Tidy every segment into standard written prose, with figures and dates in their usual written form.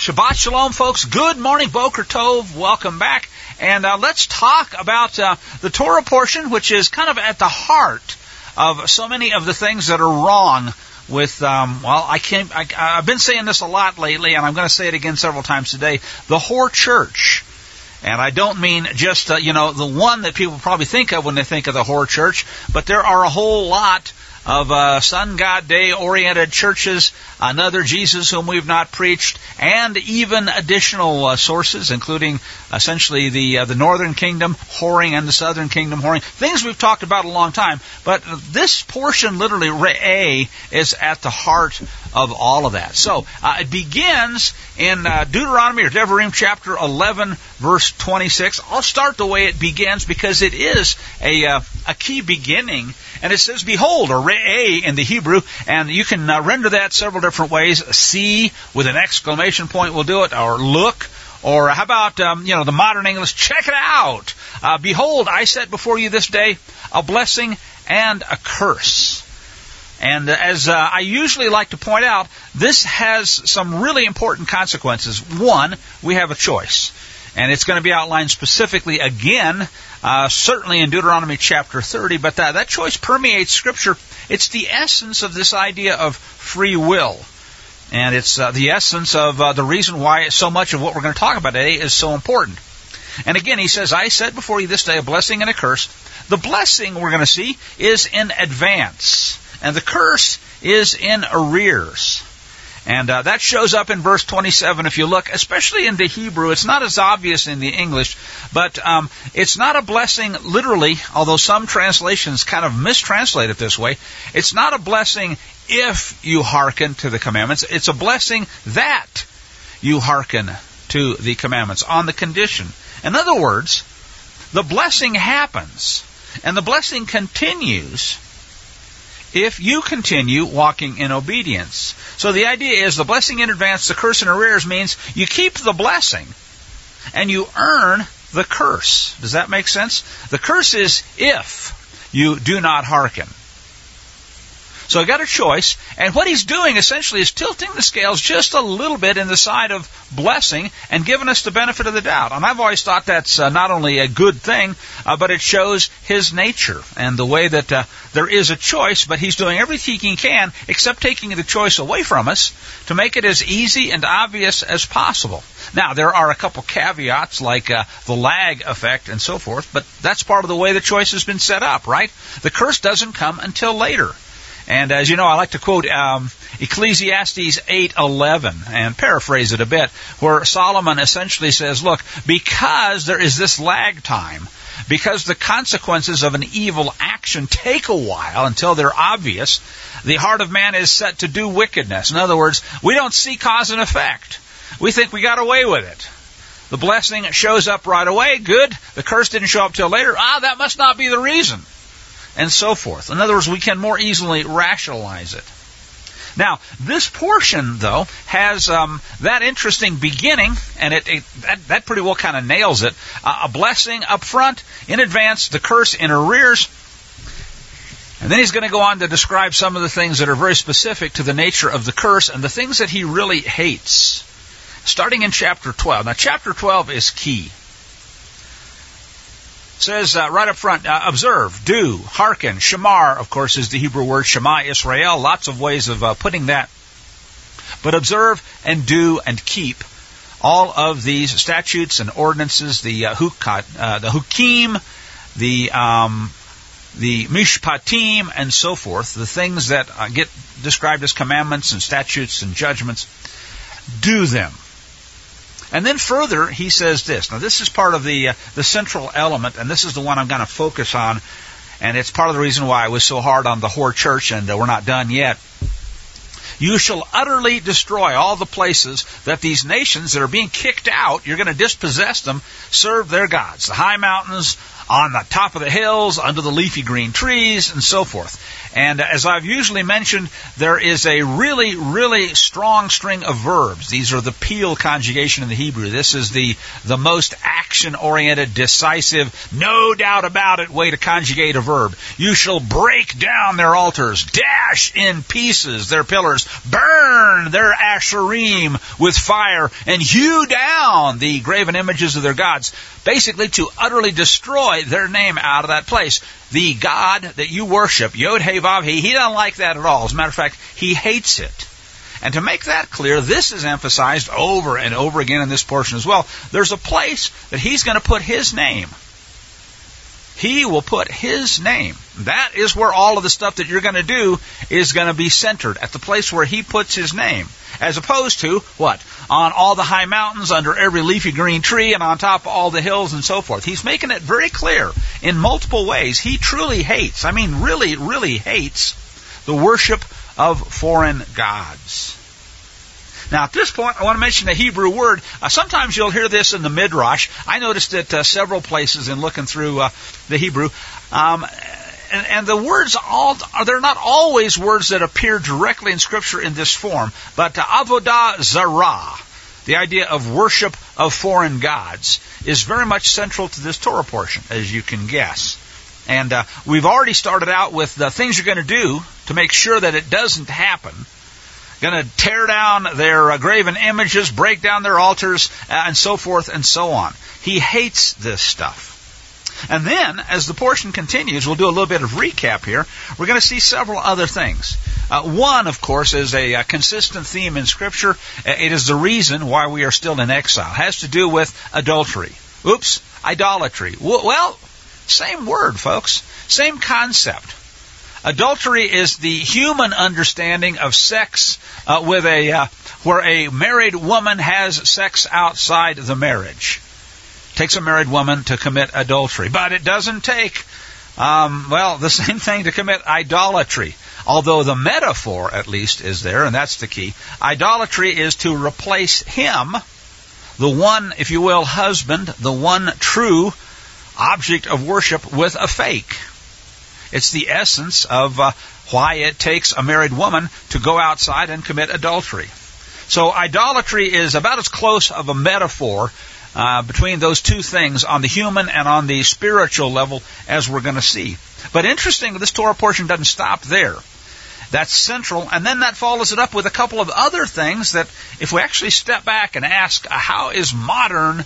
Shabbat Shalom, folks. Good morning, Boker Tov. Welcome back. And let's talk about the Torah portion, which is kind of at the heart of so many of the things that are wrong with, I've been saying this a lot lately, and I'm going to say it again several times today, the whore church. And I don't mean just, the one that people probably think of when they think of the whore church, but there are a whole lot of Sun God Day-oriented churches, another Jesus whom we've not preached, and even additional sources, including essentially the Northern Kingdom whoring and the Southern Kingdom whoring. Things we've talked about a long time, but this portion, literally, Re'eh, is at the heart of all of that. So, it begins in Deuteronomy, or Devarim, chapter 11, verse 26. I'll start the way it begins because it is a key beginning. And it says, behold, or Re'eh in the Hebrew, and you can render that several different ways. See with an exclamation point will do it, or look, or how about, the modern English, check it out. Behold, I set before you this day a blessing and a curse. And as I usually like to point out, this has some really important consequences. One, we have a choice. And it's going to be outlined specifically again, certainly in Deuteronomy chapter 30, but that choice permeates Scripture. It's the essence of this idea of free will. And it's the essence of the reason why so much of what we're going to talk about today is so important. And again, he says, I set before you this day a blessing and a curse. The blessing, we're going to see, is in advance. And the curse is in arrears. And that shows up in verse 27 if you look, especially in the Hebrew. It's not as obvious in the English, but it's not a blessing literally, although some translations kind of mistranslate it this way. It's not a blessing if you hearken to the commandments. It's a blessing that you hearken to the commandments on the condition. In other words, the blessing happens, and the blessing continues if you continue walking in obedience. So the idea is the blessing in advance, the curse in arrears means you keep the blessing and you earn the curse. Does that make sense? The curse is if you do not hearken. So I got a choice, and what he's doing essentially is tilting the scales just a little bit in the side of blessing and giving us the benefit of the doubt. And I've always thought that's not only a good thing, but it shows his nature and the way that there is a choice, but he's doing everything he can except taking the choice away from us to make it as easy and obvious as possible. Now, there are a couple caveats like the lag effect and so forth, but that's part of the way the choice has been set up, right? The curse doesn't come until later. And as you know, I like to quote Ecclesiastes 8:11 and paraphrase it a bit, where Solomon essentially says, look, because there is this lag time, because the consequences of an evil action take a while until they're obvious, the heart of man is set to do wickedness. In other words, we don't see cause and effect. We think we got away with it. The blessing shows up right away, good. The curse didn't show up till later. That must not be the reason. And so forth. In other words, we can more easily rationalize it. Now, this portion, though, has that interesting beginning, and that pretty well kind of nails it. A blessing up front, in advance, the curse in arrears. And then he's going to go on to describe some of the things that are very specific to the nature of the curse and the things that he really hates. Starting in chapter 12. Now, chapter 12 is key. It says right up front, observe, do, hearken. Shamar, of course, is the Hebrew word Shema Israel. Lots of ways of putting that. But observe and do and keep all of these statutes and ordinances, the hukim, the mishpatim, and so forth, the things that get described as commandments and statutes and judgments. Do them. And then further, he says this. Now, this is part of the central element, and this is the one I'm going to focus on, and it's part of the reason why I was so hard on the whore church, and we're not done yet. You shall utterly destroy all the places that these nations that are being kicked out, you're going to dispossess them, serve their gods. The high mountains, on the top of the hills, under the leafy green trees, and so forth. And as I've usually mentioned, there is a really, really strong string of verbs. These are the Peel conjugation in the Hebrew. This is the most action-oriented, decisive, no doubt about it way to conjugate a verb. You shall break down their altars, dash in pieces their pillars, burn their asherim with fire, and hew down the graven images of their gods. Basically, to utterly destroy their name out of that place. The God that you worship, Yod He Vav He, he doesn't like that at all. As a matter of fact, he hates it. And to make that clear, this is emphasized over and over again in this portion as well. There's a place that he's going to put his name. He will put his name. That is where all of the stuff that you're going to do is going to be centered, at the place where he puts his name. As opposed to, what? On all the high mountains, under every leafy green tree, and on top of all the hills and so forth. He's making it very clear in multiple ways. He truly hates, really, really hates the worship of foreign gods. Now, at this point, I want to mention a Hebrew word. Sometimes you'll hear this in the Midrash. I noticed it several places in looking through the Hebrew. And the words, they're not always words that appear directly in Scripture in this form, but avodah zarah, the idea of worship of foreign gods, is very much central to this Torah portion, as you can guess. And we've already started out with the things you're going to do to make sure that it doesn't happen. Going to tear down their graven images, break down their altars, and so forth and so on. He hates this stuff. And then, as the portion continues, we'll do a little bit of recap here. We're going to see several other things. One, of course, is a consistent theme in Scripture. It is the reason why we are still in exile. It has to do with adultery. Idolatry. Well, same word, folks. Same concept. Adultery is the human understanding of sex where a married woman has sex outside the marriage. It takes a married woman to commit adultery. But it doesn't take, the same thing to commit idolatry. Although the metaphor, at least, is there, and that's the key. Idolatry is to replace him, the one, if you will, husband, the one true object of worship, with a fake. It's the essence of why it takes a married woman to go outside and commit adultery. So idolatry is about as close of a metaphor between those two things on the human and on the spiritual level as we're going to see. But interesting, this Torah portion doesn't stop there. That's central, and then that follows it up with a couple of other things that, if we actually step back and ask, how is modern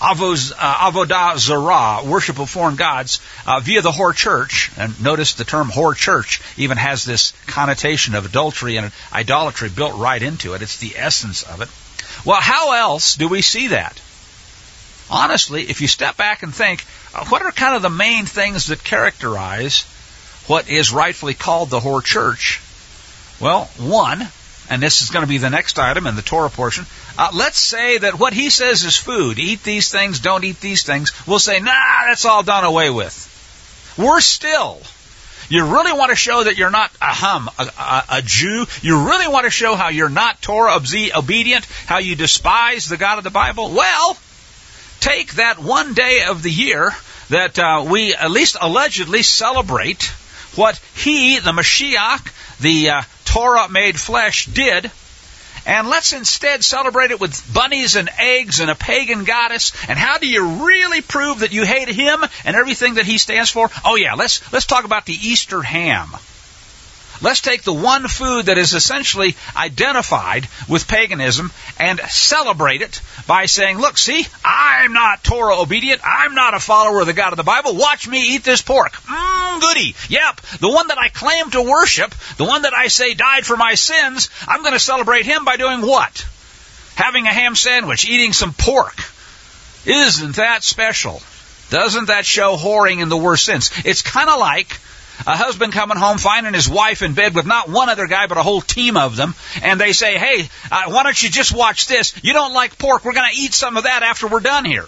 avodah zarah, worship of foreign gods, via the whore church, and notice the term whore church even has this connotation of adultery and idolatry built right into it. It's the essence of it. Well, how else do we see that? Honestly, if you step back and think, what are kind of the main things that characterize what is rightfully called the whore church? Well, one, and this is going to be the next item in the Torah portion, let's say that what he says is food. Eat these things, don't eat these things. We'll say, that's all done away with. Worse still, you really want to show that you're not a Jew? You really want to show how you're not Torah obedient, how you despise the God of the Bible? Well, take that one day of the year that we at least allegedly celebrate what he, the Mashiach, the Torah made flesh, did, and let's instead celebrate it with bunnies and eggs and a pagan goddess. And how do you really prove that you hate him and everything that he stands for? Oh yeah, let's talk about the Easter ham. Let's take the one food that is essentially identified with paganism and celebrate it by saying, look, see, I'm not Torah obedient. I'm not a follower of the God of the Bible. Watch me eat this pork. Goody. Yep, the one that I claim to worship, the one that I say died for my sins, I'm going to celebrate him by doing what? Having a ham sandwich, eating some pork. Isn't that special? Doesn't that show whoring in the worst sense? It's kind of like a husband coming home, finding his wife in bed with not one other guy, but a whole team of them. And they say, hey, why don't you just watch this? You don't like pork. We're going to eat some of that after we're done here.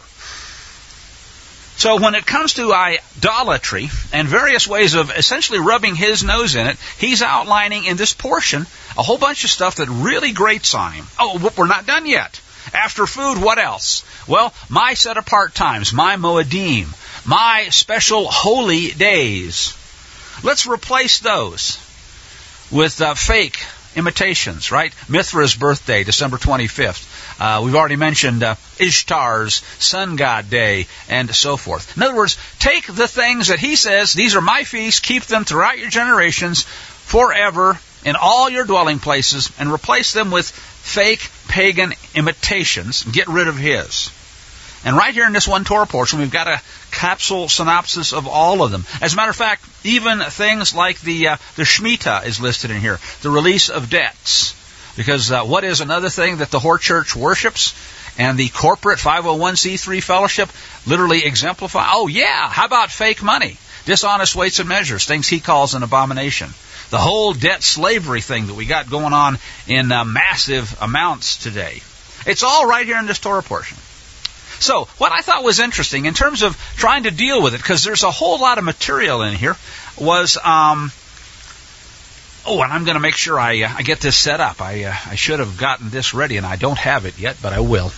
So when it comes to idolatry and various ways of essentially rubbing his nose in it, he's outlining in this portion a whole bunch of stuff that really grates on him. Oh, we're not done yet. After food, what else? Well, my set-apart times, my moedim, my special holy days. Let's replace those with fake imitations, right? Mithra's birthday, December 25th. We've already mentioned Ishtar's sun god day and so forth. In other words, take the things that he says, these are my feasts, keep them throughout your generations forever in all your dwelling places, and replace them with fake pagan imitations. Get rid of his. And right here in this one Torah portion, we've got a capsule synopsis of all of them. As a matter of fact, even things like the Shemitah is listed in here, the release of debts. Because what is another thing that the Hor Church worships and the corporate 501c3 fellowship literally exemplify? Oh yeah, how about fake money? Dishonest weights and measures, things he calls an abomination. The whole debt slavery thing that we got going on in massive amounts today. It's all right here in this Torah portion. So, what I thought was interesting in terms of trying to deal with it, because there's a whole lot of material in here, was, and I'm going to make sure I get this set up. I should have gotten this ready, and I don't have it yet, but I will.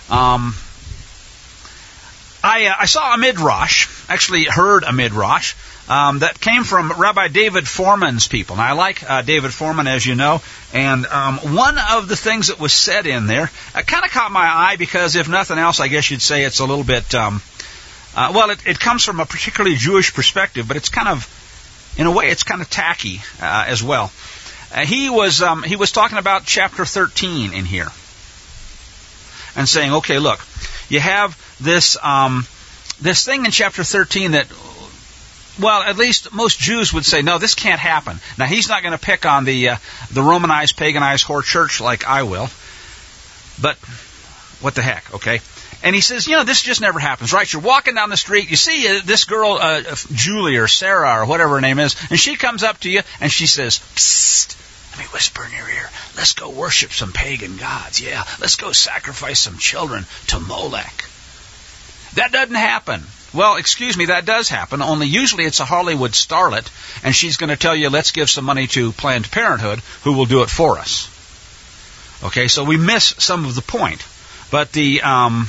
I saw a midrash, actually heard a midrash, that came from Rabbi David Foreman's people. Now, I like David Foreman, as you know, and one of the things that was said in there kind of caught my eye because, if nothing else, I guess you'd say it's a little bit, it comes from a particularly Jewish perspective, but it's kind of, in a way, it's kind of tacky as well. He was talking about chapter 13 in here and saying, okay, look, you have this thing in chapter 13 that, well, at least most Jews would say, no, this can't happen. Now, he's not going to pick on the Romanized, paganized Hor Church like I will, but what the heck, okay? And he says, this just never happens, right? You're walking down the street, you see this girl, Julie or Sarah or whatever her name is, and she comes up to you and she says, psst, let me whisper in your ear, let's go worship some pagan gods. Yeah, let's go sacrifice some children to Molech. That doesn't happen. Well, excuse me, that does happen, only usually it's a Hollywood starlet, and she's going to tell you, let's give some money to Planned Parenthood, who will do it for us. Okay, so we miss some of the point. But the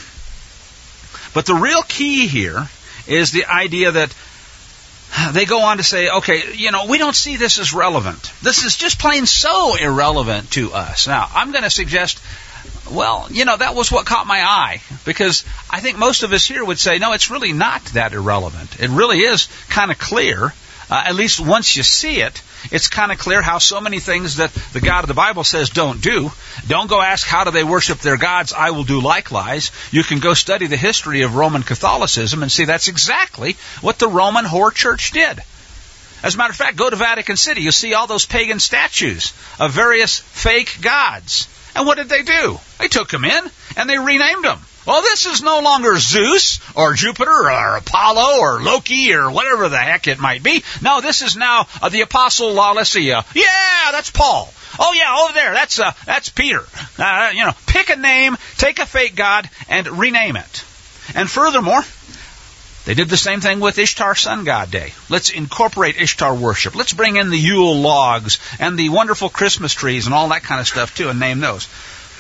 real key here is the idea that they go on to say, okay, we don't see this as relevant. This is just plain so irrelevant to us. Now, I'm going to suggest, well, that was what caught my eye, because I think most of us here would say, no, it's really not that irrelevant. It really is kind of clear, at least once you see it, it's kind of clear how so many things that the God of the Bible says don't do. Don't go ask how do they worship their gods, I will do likewise. You can go study the history of Roman Catholicism and see that's exactly what the Roman Hor Church did. As a matter of fact, go to Vatican City, you'll see all those pagan statues of various fake gods. And what did they do? They took them in and they renamed them. Well, this is no longer Zeus or Jupiter or Apollo or Loki or whatever the heck it might be. No, this is now the Apostle, let's see, yeah, that's Paul. Oh yeah, over there, that's Peter. Pick a name, take a fake god, and rename it. And furthermore, they did the same thing with Ishtar Sun God Day. Let's incorporate Ishtar worship. Let's bring in the Yule logs and the wonderful Christmas trees and all that kind of stuff too, and name those.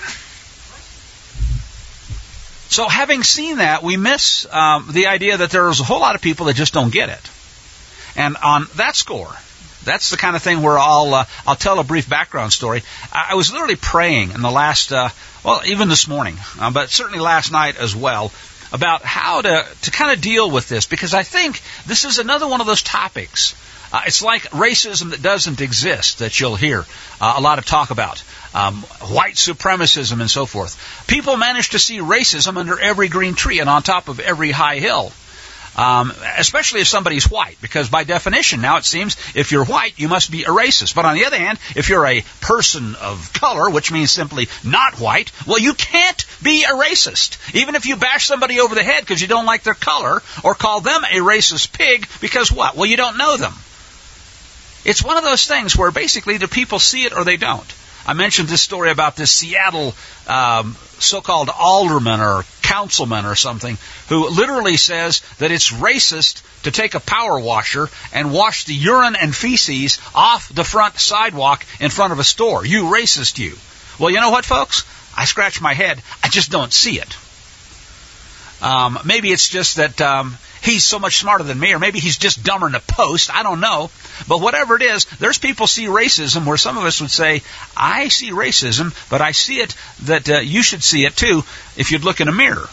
So having seen that, we miss the idea that there's a whole lot of people that just don't get it. And on that score, that's the kind of thing where I'll tell a brief background story. I was literally praying in the last, even this morning, but certainly last night as well, about how to kind of deal with this, because I think this is another one of those topics. It's like racism that doesn't exist that you'll hear a lot of talk about. White supremacism and so forth. People manage to see racism under every green tree and on top of every high hill. Especially if somebody's white, because by definition now it seems if you're white you must be a racist. But on the other hand, if you're a person of color, which means simply not white, well, you can't be a racist. Even if you bash somebody over the head because you don't like their color, or call them a racist pig because what? Well, you don't know them. It's one of those things where basically the people see it or they don't. I mentioned this story about this Seattle so-called alderman or councilman or something who literally says that it's racist to take a power washer and wash the urine and feces off the front sidewalk in front of a store. You racist, you. Well, you know what, folks? I scratch my head. I just don't see it. Maybe it's just that he's so much smarter than me, or maybe he's just dumber than a post. I don't know. But whatever it is, there's people see racism where some of us would say, I see racism, but I see it that you should see it too if you'd look in a mirror.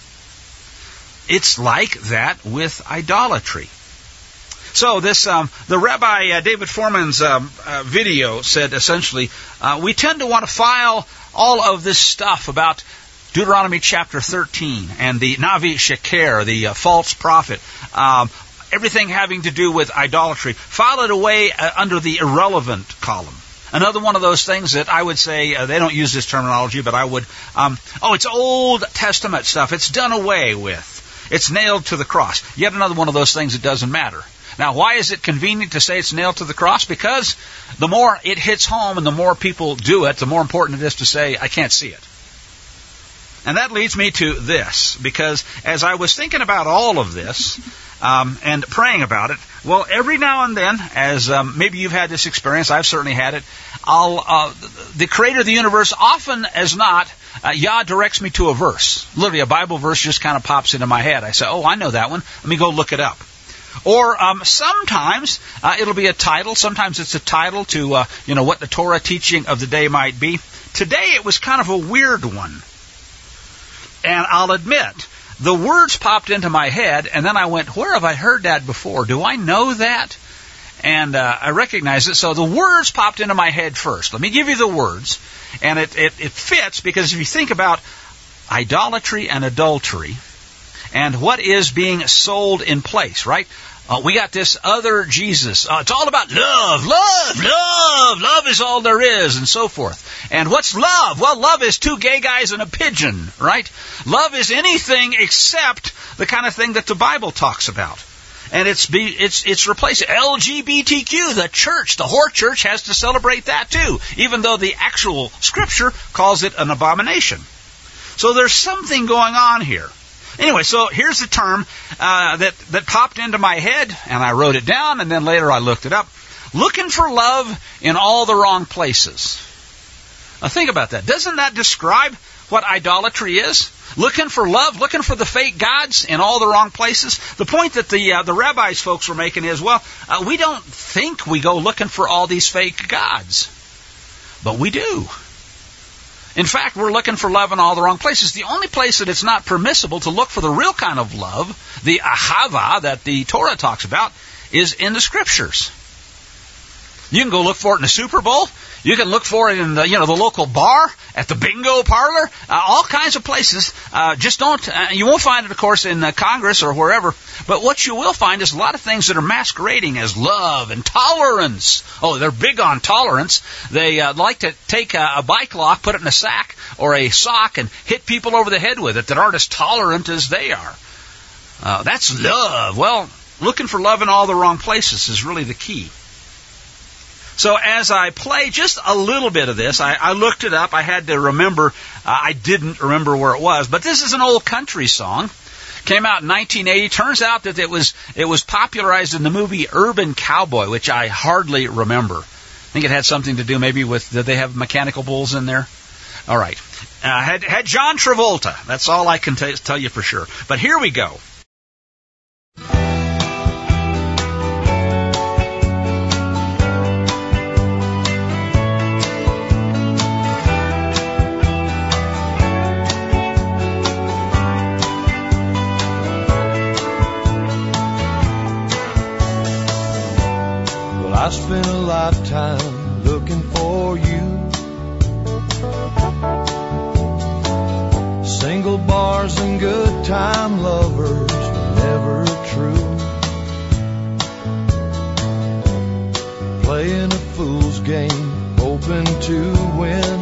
It's like that with idolatry. So this, the Rabbi David Foreman's video said essentially, we tend to want to file all of this stuff about Deuteronomy chapter 13 and the Navi Sheker, the false prophet, everything having to do with idolatry, file it away under the irrelevant column. Another one of those things that I would say, they don't use this terminology, but I would, it's Old Testament stuff. It's done away with. It's nailed to the cross. Yet another one of those things that doesn't matter. Now, why is it convenient to say it's nailed to the cross? Because the more it hits home and the more people do it, the more important it is to say, I can't see it. And that leads me to this, because as I was thinking about all of this and praying about it, well, every now and then, as maybe you've had this experience, I've certainly had it, the creator of the universe, often as not, Yah directs me to a verse. Literally, a Bible verse just kind of pops into my head. I say, oh, I know that one. Let me go look it up. Or sometimes it'll be a title. Sometimes it's a title to what the Torah teaching of the day might be. Today it was kind of a weird one. And I'll admit, the words popped into my head, and then I went, where have I heard that before? Do I know that? And I recognized it. So the words popped into my head first. Let me give you the words. And it fits, because if you think about idolatry and adultery and what is being sold in place, right? We got this other Jesus. It's all about love, love, love. Love is all there is, and so forth. And what's love? Well, love is two gay guys and a pigeon, right? Love is anything except the kind of thing that the Bible talks about. And it's replaced. LGBTQ, the church, the whore church has to celebrate that too, even though the actual Scripture calls it an abomination. So there's something going on here. Anyway, so here's the term that popped into my head, and I wrote it down, and then later I looked it up. Looking for love in all the wrong places. Now think about that. Doesn't that describe what idolatry is? Looking for love, looking for the fake gods in all the wrong places. The point that the rabbis folks were making is, we don't think we go looking for all these fake gods, but we do. In fact, we're looking for love in all the wrong places. The only place that it's not permissible to look for the real kind of love, the ahava that the Torah talks about, is in the Scriptures. You can go look for it in the Super Bowl. You can look for it in the local bar, at the bingo parlor, all kinds of places. Just don't. You won't find it, of course, in Congress or wherever. But what you will find is a lot of things that are masquerading as love and tolerance. Oh, they're big on tolerance. They like to take a bike lock, put it in a sack or a sock, and hit people over the head with it that aren't as tolerant as they are. That's love. Well, looking for love in all the wrong places is really the key. So as I play just a little bit of this, I looked it up. I had to remember. I didn't remember where it was. But this is an old country song. Came out in 1980. Turns out that it was popularized in the movie Urban Cowboy, which I hardly remember. I think it had something to do maybe with, did they have mechanical bulls in there? All right. Had John Travolta. That's all I can tell you for sure. But here we go. I spent a lifetime looking for you. Single bars and good time lovers were never true. Playing a fool's game, hoping to win,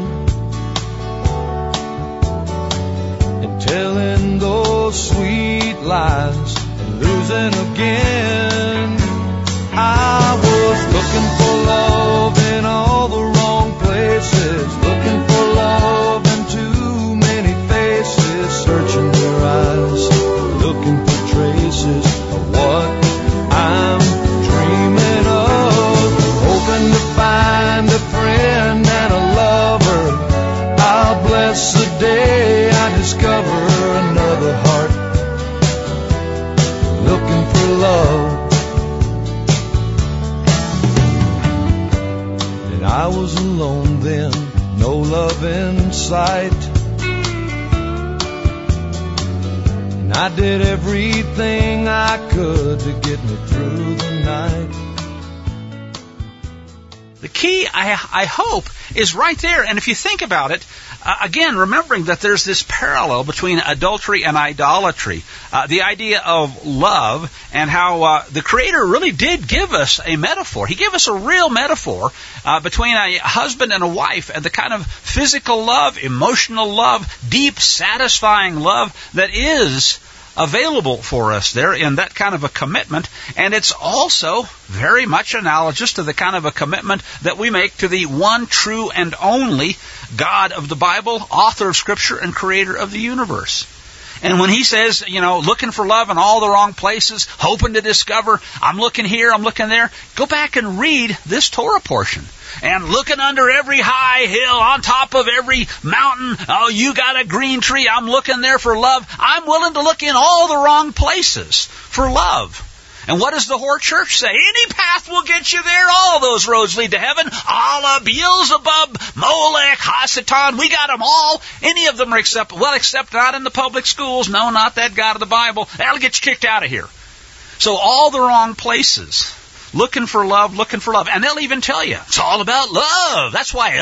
and telling those sweet lies and losing again. I was looking for love in all the wrong places, looking for love in too many faces, searching their eyes, looking for traces of what I'm dreaming of, hoping to find a friend and a lover. I'll bless the day I discover another heart was alone then, no love in sight. And I did everything I could to get me through the night. The key, I hope, is right there. And if you think about it, again, remembering that there's this parallel between adultery and idolatry, the idea of love and how the Creator really did give us a metaphor. He gave us a real metaphor between a husband and a wife and the kind of physical love, emotional love, deep, satisfying love that is available for us there in that kind of a commitment. And it's also very much analogous to the kind of a commitment that we make to the one true and only God of the Bible, author of Scripture and creator of the universe. And when he says, looking for love in all the wrong places, hoping to discover, I'm looking here, I'm looking there, go back and read this Torah portion. And looking under every high hill, on top of every mountain, oh, you got a green tree, I'm looking there for love. I'm willing to look in all the wrong places for love. And what does the whore church say? Any path will get you there. All those roads lead to heaven. Allah, Beelzebub, Molech, Hasatan, we got them all. Any of them are except not in the public schools. No, not that God of the Bible. That'll get you kicked out of here. So all the wrong places. Looking for love. And they'll even tell you, it's all about love. That's why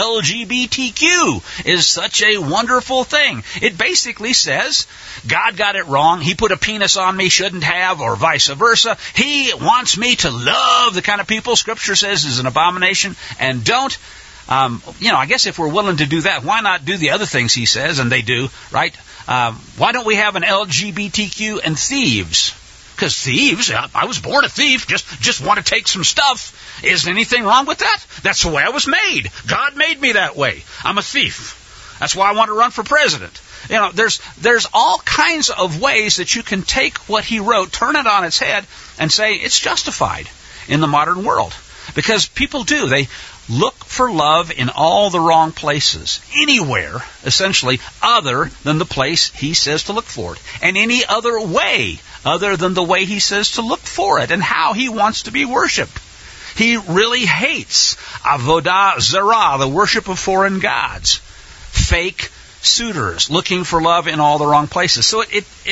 LGBTQ is such a wonderful thing. It basically says, God got it wrong. He put a penis on me, shouldn't have, or vice versa. He wants me to love the kind of people Scripture says is an abomination, and don't. I guess if we're willing to do that, why not do the other things he says, and they do, right? Why don't we have an LGBTQ and thieves? Because thieves, I was born a thief, just want to take some stuff. Isn't anything wrong with that? That's the way I was made. God made me that way. I'm a thief. That's why I want to run for president. There's all kinds of ways that you can take what he wrote, turn it on its head, and say it's justified in the modern world. Because people do. They look for love in all the wrong places. Anywhere, essentially, other than the place he says to look for it. And any other way other than the way he says to look for it and how he wants to be worshipped. He really hates avodah zarah, the worship of foreign gods. Fake suitors, looking for love in all the wrong places. So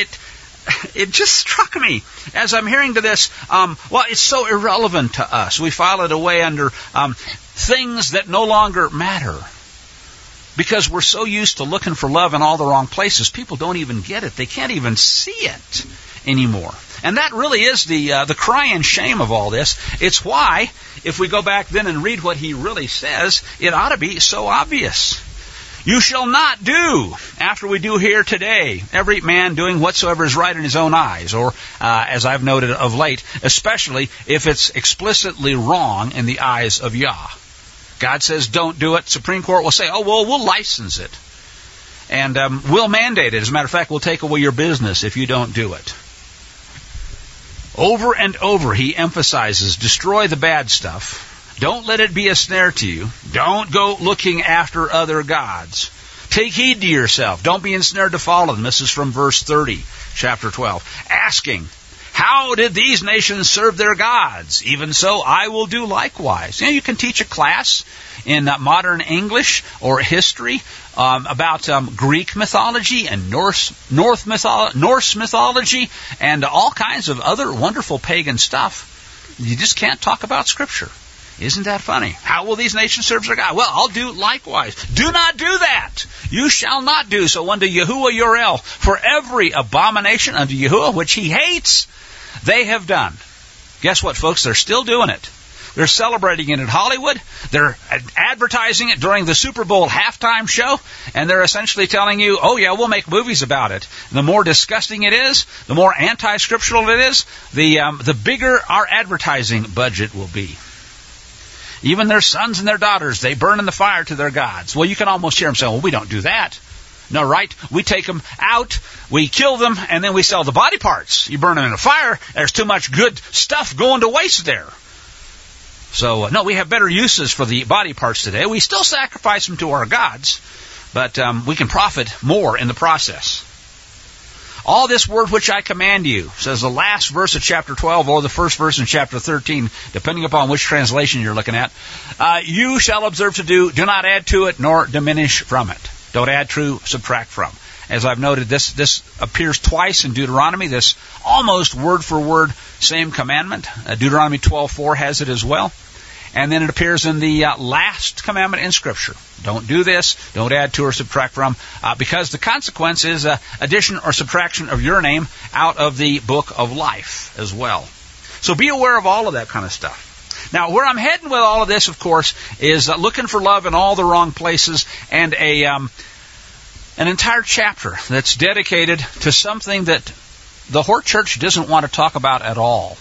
it just struck me as I'm hearing to this, it's so irrelevant to us. We file it away under things that no longer matter. Because we're so used to looking for love in all the wrong places, people don't even get it. They can't even see it anymore. And that really is the crying shame of all this. It's why, if we go back then and read what he really says, it ought to be so obvious. You shall not do, after we do here today, every man doing whatsoever is right in his own eyes, or, as I've noted of late, especially if it's explicitly wrong in the eyes of Yah. God says don't do it. Supreme Court will say, we'll license it. And we'll mandate it. As a matter of fact, we'll take away your business if you don't do it. Over and over he emphasizes, destroy the bad stuff. Don't let it be a snare to you. Don't go looking after other gods. Take heed to yourself. Don't be ensnared to follow them. This is from verse 30, chapter 12. Asking, how did these nations serve their gods? Even so, I will do likewise. You can teach a class in modern English or history about Greek mythology and Norse mythology and all kinds of other wonderful pagan stuff. You just can't talk about Scripture. Isn't that funny? How will these nations serve their God? Well, I'll do likewise. Do not do that. You shall not do so unto Yahuwah your El. For every abomination unto Yahuwah which he hates, they have done. Guess what, folks? They're still doing it. They're celebrating it in Hollywood. They're advertising it during the Super Bowl halftime show. And they're essentially telling you, we'll make movies about it. And the more disgusting it is, the more anti-scriptural it is, the bigger our advertising budget will be. Even their sons and their daughters, they burn in the fire to their gods. Well, you can almost hear them saying, we don't do that. No, right? We take them out, we kill them, and then we sell the body parts. You burn them in a fire, there's too much good stuff going to waste there. So, no, we have better uses for the body parts today. We still sacrifice them to our gods, but we can profit more in the process. All this word which I command you, says the last verse of chapter 12 or the first verse in chapter 13, depending upon which translation you're looking at, you shall observe to do. Do not add to it nor diminish from it. Don't add to, subtract from. As I've noted, this appears twice in Deuteronomy, this almost word for word same commandment. Deuteronomy 12:4 has it as well. And then it appears in the last commandment in Scripture. Don't do this, don't add to or subtract from, because the consequence is addition or subtraction of your name out of the book of life as well. So be aware of all of that kind of stuff. Now, where I'm heading with all of this, of course, is looking for love in all the wrong places, and an entire chapter that's dedicated to something that the Hort Church doesn't want to talk about at all.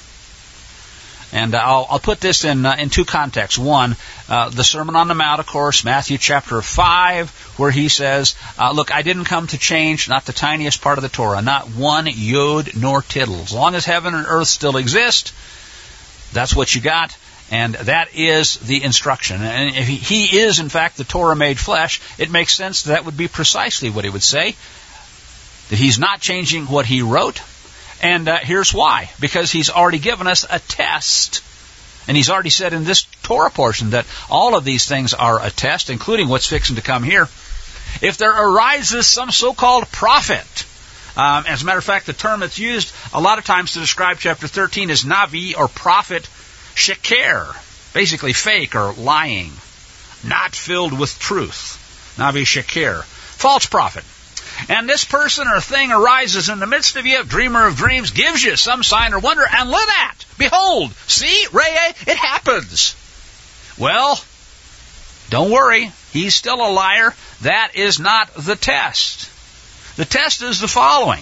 And I'll put this in two contexts. One, the Sermon on the Mount, of course, Matthew chapter 5, where he says, look, I didn't come to change not the tiniest part of the Torah, not one yod nor tittle. As long as heaven and earth still exist, that's what you got, and that is the instruction. And if he is, in fact, the Torah made flesh, it makes sense that would be precisely what he would say, that he's not changing what he wrote. And here's why. Because he's already given us a test. And he's already said in this Torah portion that all of these things are a test, including what's fixing to come here. If there arises some so-called prophet, as a matter of fact, the term that's used a lot of times to describe chapter 13 is Navi or prophet sheker, basically fake or lying, not filled with truth. Navi sheker, false prophet. And this person or thing arises in the midst of you, dreamer of dreams, gives you some sign or wonder, and look at, behold, see, Reye, it happens. Well, don't worry, he's still a liar. That is not the test. The test is the following.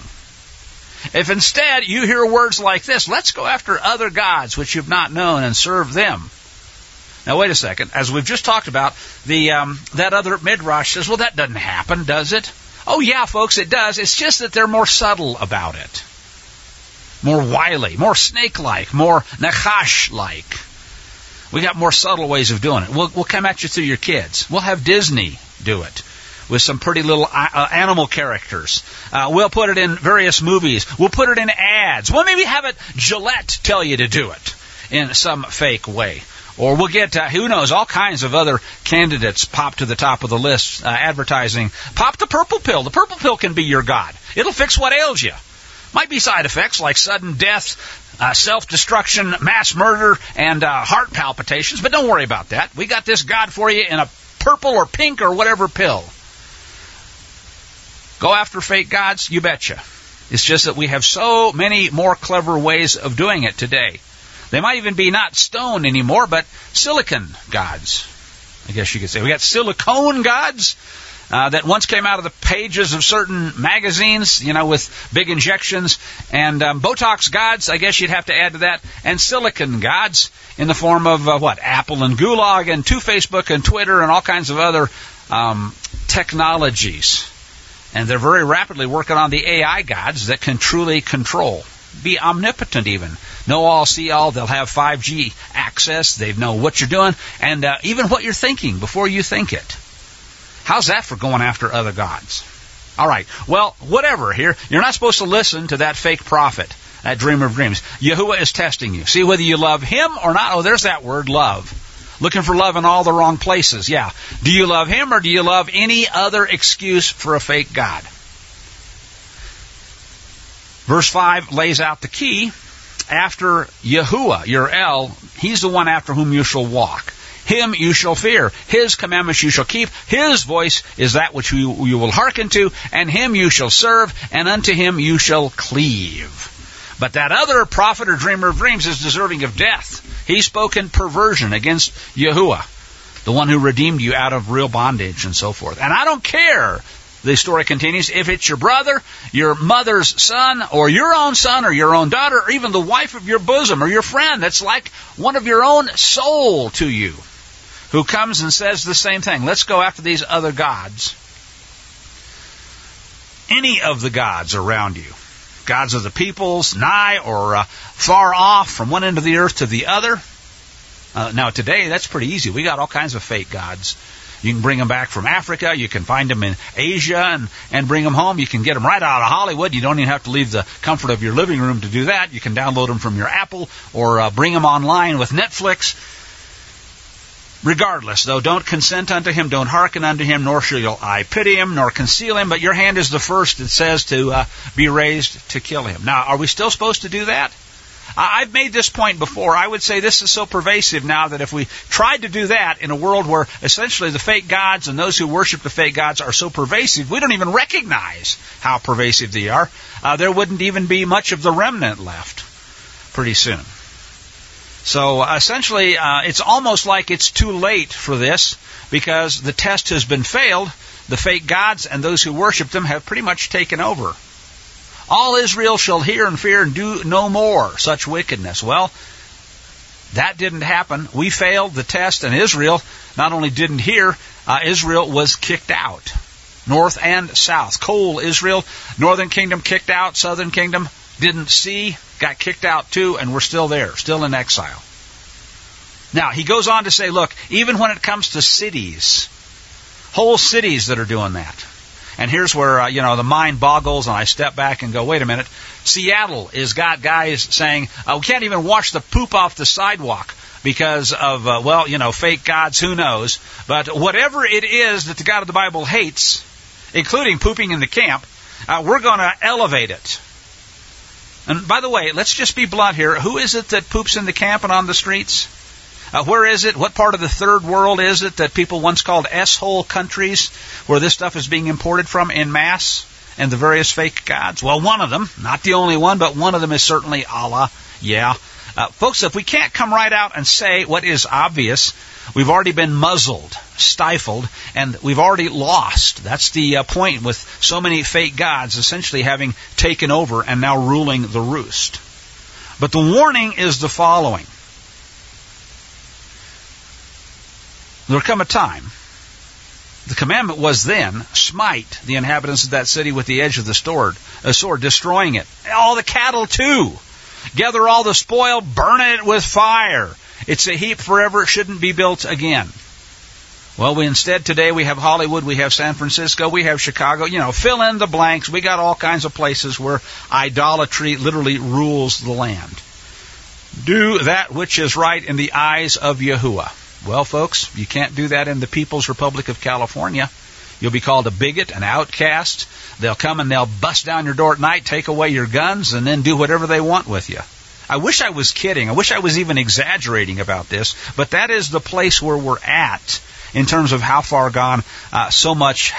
If instead you hear words like this, let's go after other gods which you've not known and serve them. Now wait a second, as we've just talked about, that other midrash says, well, that doesn't happen, does it? Oh yeah, folks, it does. It's just that they're more subtle about it. More wily, more snake-like, more Nachash-like. We got more subtle ways of doing it. We'll come at you through your kids. We'll have Disney do it with some pretty little animal characters. We'll put it in various movies. We'll put it in ads. We'll maybe have it Gillette tell you to do it in some fake way. Or we'll get, who knows, all kinds of other candidates pop to the top of the list, advertising. Pop the purple pill. The purple pill can be your God. It'll fix what ails you. Might be side effects like sudden death, self-destruction, mass murder, and heart palpitations, but don't worry about that. We got this God for you in a purple or pink or whatever pill. Go after fake gods? You betcha. It's just that we have so many more clever ways of doing it today. They might even be not stone anymore, but silicon gods, I guess you could say. We got silicone gods that once came out of the pages of certain magazines, with big injections, and Botox gods, I guess you'd have to add to that, and silicon gods in the form of, Apple and Gulag and Facebook and Twitter and all kinds of other technologies. And they're very rapidly working on the AI gods that can truly control, be omnipotent even. Know all, see all. They'll have 5G access. They know what you're doing and even what you're thinking before you think it. How's that for going after other gods? All right. Well, whatever here. You're not supposed to listen to that fake prophet, that dreamer of dreams. Yahuwah is testing you. See whether you love him or not. Oh, there's that word, love. Looking for love in all the wrong places. Yeah. Do you love him or do you love any other excuse for a fake God? Verse 5 lays out the key. After Yahuwah, your El, he's the one after whom you shall walk. Him you shall fear. His commandments you shall keep. His voice is that which you will hearken to, and him you shall serve, and unto him you shall cleave. But that other prophet or dreamer of dreams is deserving of death. He spoke in perversion against Yahuwah, the one who redeemed you out of real bondage and so forth. And I don't care, the story continues, if it's your brother, your mother's son, or your own daughter, or even the wife of your bosom, or your friend that's like one of your own soul to you, who comes and says the same thing. Let's go after these other gods. Any of the gods around you, gods of the peoples, nigh or far off, from one end of the earth to the other. Now today, that's pretty easy. We got all kinds of fake gods. You can bring them back from Africa. You can find them in Asia and bring them home. You can get them right out of Hollywood. You don't even have to leave the comfort of your living room to do that. You can download them from your Apple or bring them online with Netflix. Regardless, though, don't consent unto him, don't hearken unto him, nor shall your eye pity him, nor conceal him, but your hand is the first, it says, to be raised to kill him. Now, are we still supposed to do that? I've made this point before. I would say this is so pervasive now that if we tried to do that in a world where essentially the fake gods and those who worship the fake gods are so pervasive, we don't even recognize how pervasive they are. There wouldn't even be much of the remnant left pretty soon. So essentially, it's almost like it's too late for this because the test has been failed. The fake gods and those who worship them have pretty much taken over. All Israel shall hear and fear and do no more such wickedness. Well, that didn't happen. We failed the test, and Israel not only didn't hear, Israel was kicked out. North and south. Coal Israel, northern kingdom kicked out, southern kingdom didn't see, got kicked out too, and we're still there, still in exile. Now, he goes on to say, look, even when it comes to cities, whole cities that are doing that. And here's where, the mind boggles, and I step back and go, wait a minute. Seattle has got guys saying, we can't even wash the poop off the sidewalk because of, fake gods, who knows. But whatever it is that the God of the Bible hates, including pooping in the camp, we're going to elevate it. And by the way, let's just be blunt here. Who is it that poops in the camp and on the streets? Where is it? What part of the third world is it that people once called S-hole countries, where this stuff is being imported from en masse, and the various fake gods? Well, one of them, not the only one, but one of them is certainly Allah. Yeah. Folks, if we can't come right out and say what is obvious, we've already been muzzled, stifled, and we've already lost. That's the point with so many fake gods essentially having taken over and now ruling the roost. But the warning is the following. There will come a time, the commandment was then, smite the inhabitants of that city with the edge of the sword, destroying it. All the cattle too. Gather all the spoil, burn it with fire. It's a heap forever, it shouldn't be built again. Well, instead today we have Hollywood, we have San Francisco, we have Chicago, fill in the blanks. We got all kinds of places where idolatry literally rules the land. Do that which is right in the eyes of Yahuwah. Well, folks, you can't do that in the People's Republic of California. You'll be called a bigot, an outcast. They'll come and they'll bust down your door at night, take away your guns, and then do whatever they want with you. I wish I was kidding. I wish I was even exaggerating about this, but that is the place where we're at in terms of how far gone so much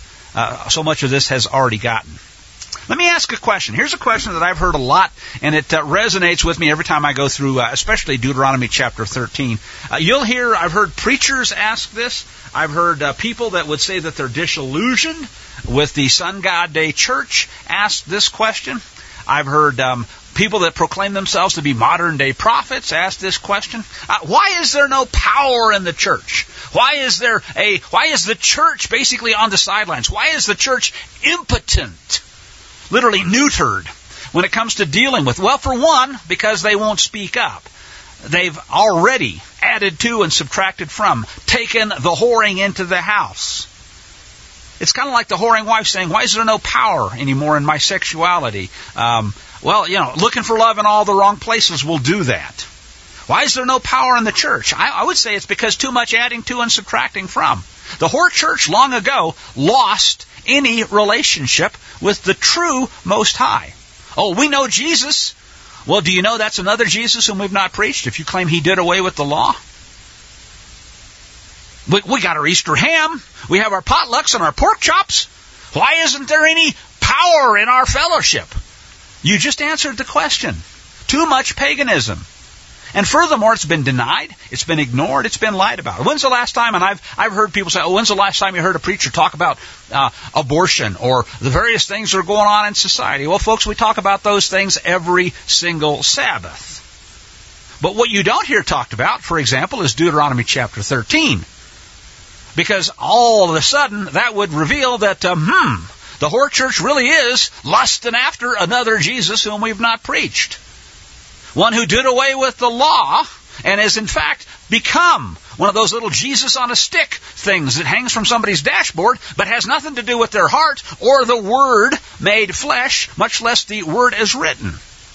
of this has already gotten. Let me ask a question. Here's a question that I've heard a lot, and it resonates with me every time I go through, especially Deuteronomy chapter 13. I've heard preachers ask this. I've heard people that would say that they're disillusioned with the Sun God Day Church ask this question. I've heard people that proclaim themselves to be modern day prophets ask this question. Why is there no power in the church? Why is the church basically on the sidelines? Why is the church impotent? Literally neutered when it comes to dealing with. Well, for one, because they won't speak up. They've already added to and subtracted from, taken the whoring into the house. It's kind of like the whoring wife saying, why is there no power anymore in my sexuality? Looking for love in all the wrong places will do that. Why is there no power in the church? I would say it's because too much adding to and subtracting from. The whore church long ago lost any relationship with the true Most High. Oh, we know Jesus. Well, do you know that's another Jesus whom we've not preached if you claim he did away with the law? We got our Easter ham. We have our potlucks and our pork chops. Why isn't there any power in our fellowship? You just answered the question. Too much paganism. And furthermore, it's been denied, it's been ignored, it's been lied about. When's the last time, and I've heard people say, when's the last time you heard a preacher talk about abortion or the various things that are going on in society? Well, folks, we talk about those things every single Sabbath. But what you don't hear talked about, for example, is Deuteronomy chapter 13. Because all of a sudden, that would reveal that, the whore church really is lusting after another Jesus whom we've not preached. One who did away with the law and has in fact become one of those little Jesus on a stick things that hangs from somebody's dashboard, but has nothing to do with their heart or the Word made flesh, much less the Word as written.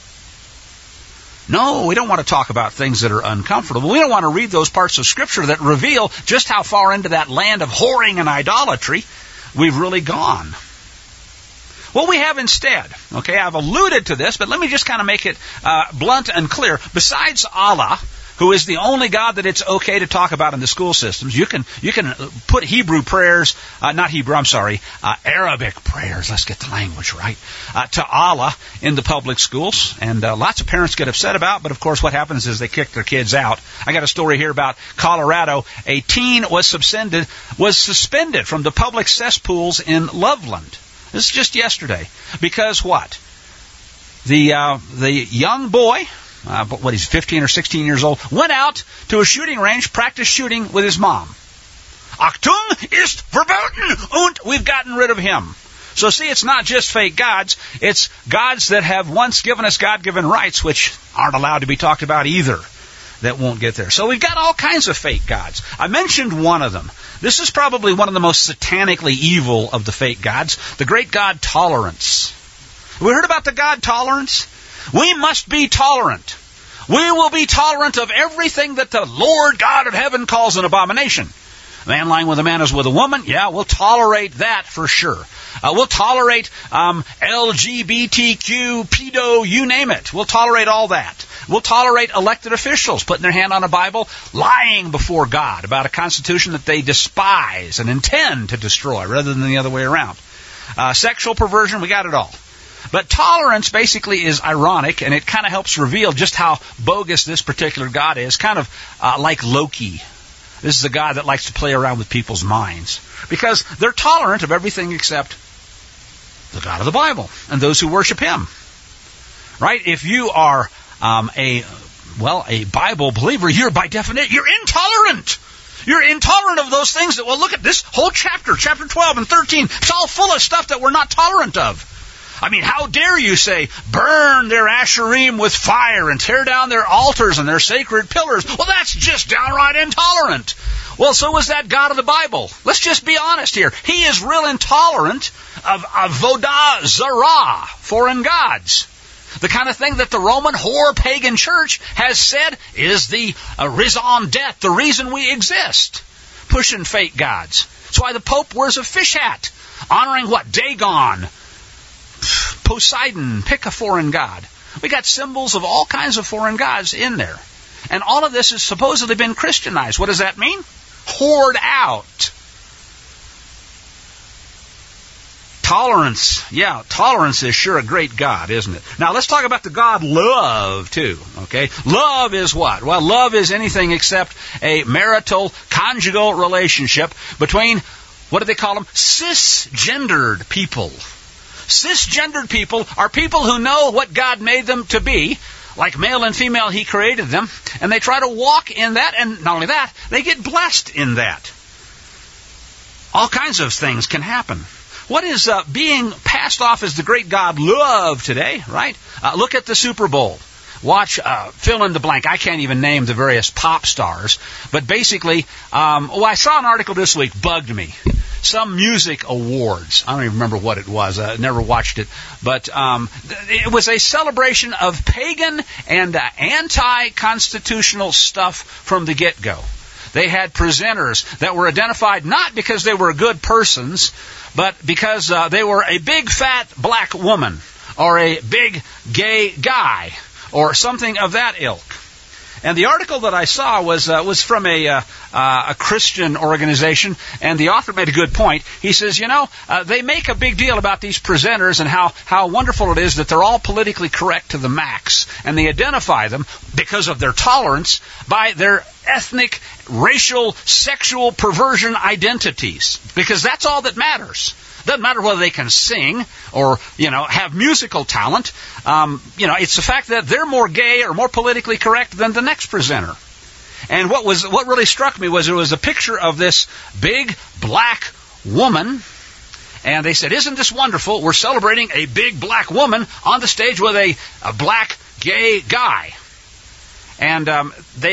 No, we don't want to talk about things that are uncomfortable. We don't want to read those parts of Scripture that reveal just how far into that land of whoring and idolatry we've really gone. What we have instead, okay, I've alluded to this, but let me just kind of make it blunt and clear. Besides Allah, who is the only God that it's okay to talk about in the school systems, you can put Arabic prayers, let's get the language right, to Allah in the public schools, and lots of parents get upset about, but of course what happens is they kick their kids out. I got a story here about Colorado. A teen was suspended from the public cesspools in Loveland. This is just yesterday. Because what? The young boy, he's 15 or 16 years old, went out to a shooting range, practiced shooting with his mom. Achtung ist verboten, und we've gotten rid of him. So see, it's not just fake gods, it's gods that have once given us God-given rights, which aren't allowed to be talked about either, that won't get there. So we've got all kinds of fake gods. I mentioned one of them. This is probably one of the most satanically evil of the fake gods, the great god tolerance. Have we heard about the god tolerance? We must be tolerant. We will be tolerant of everything that the Lord God of heaven calls an abomination. A man lying with a man is with a woman. Yeah, we'll tolerate that for sure. We'll tolerate LGBTQ, pedo, you name it. We'll tolerate all that. We'll tolerate elected officials putting their hand on a Bible, lying before God about a constitution that they despise and intend to destroy rather than the other way around. Sexual perversion, we got it all. But tolerance basically is ironic, and it kind of helps reveal just how bogus this particular God is, kind of like Loki. This is a God that likes to play around with people's minds, because they're tolerant of everything except the God of the Bible and those who worship Him. Right? If you are a Bible believer, you're by definition, you're intolerant. You're intolerant of those things that, well, look at this whole chapter 12 and 13. It's all full of stuff that we're not tolerant of. I mean, how dare you say, burn their Asherim with fire and tear down their altars and their sacred pillars? Well, that's just downright intolerant. Well, so was that God of the Bible. Let's just be honest here. He is real intolerant of Avodah Zarah, foreign gods. The kind of thing that the Roman whore pagan church has said is the raison d'etre, the reason we exist. Pushing fake gods. That's why the Pope wears a fish hat, honoring what? Dagon, Poseidon, pick a foreign god. We got symbols of all kinds of foreign gods in there. And all of this has supposedly been Christianized. What does that mean? Whored out. Tolerance. Yeah, tolerance is sure a great God, isn't it? Now let's talk about the God love, too. Okay? Love is what? Well, love is anything except a marital, conjugal relationship between, what do they call them? Cisgendered people. Cisgendered people are people who know what God made them to be. Like male and female, He created them. And they try to walk in that. And not only that, they get blessed in that. All kinds of things can happen. What is being passed off as the great God love today, right? Look at the Super Bowl. Watch, fill in the blank. I can't even name the various pop stars. But basically, I saw an article this week, bugged me. Some music awards. I don't even remember what it was. I never watched it. But it was a celebration of pagan and anti-constitutional stuff from the get-go. They had presenters that were identified not because they were good persons, but because they were a big fat black woman or a big gay guy or something of that ilk. And the article that I saw was from a Christian organization, and the author made a good point. He says, they make a big deal about these presenters and how wonderful it is that they're all politically correct to the max, and they identify them because of their tolerance by their ethnic, racial, sexual perversion identities, because that's all that matters. Doesn't matter whether they can sing or, have musical talent. It's the fact that they're more gay or more politically correct than the next presenter. And what really struck me was there was a picture of this big black woman, and they said, "Isn't this wonderful? We're celebrating a big black woman on the stage with a black gay guy." And they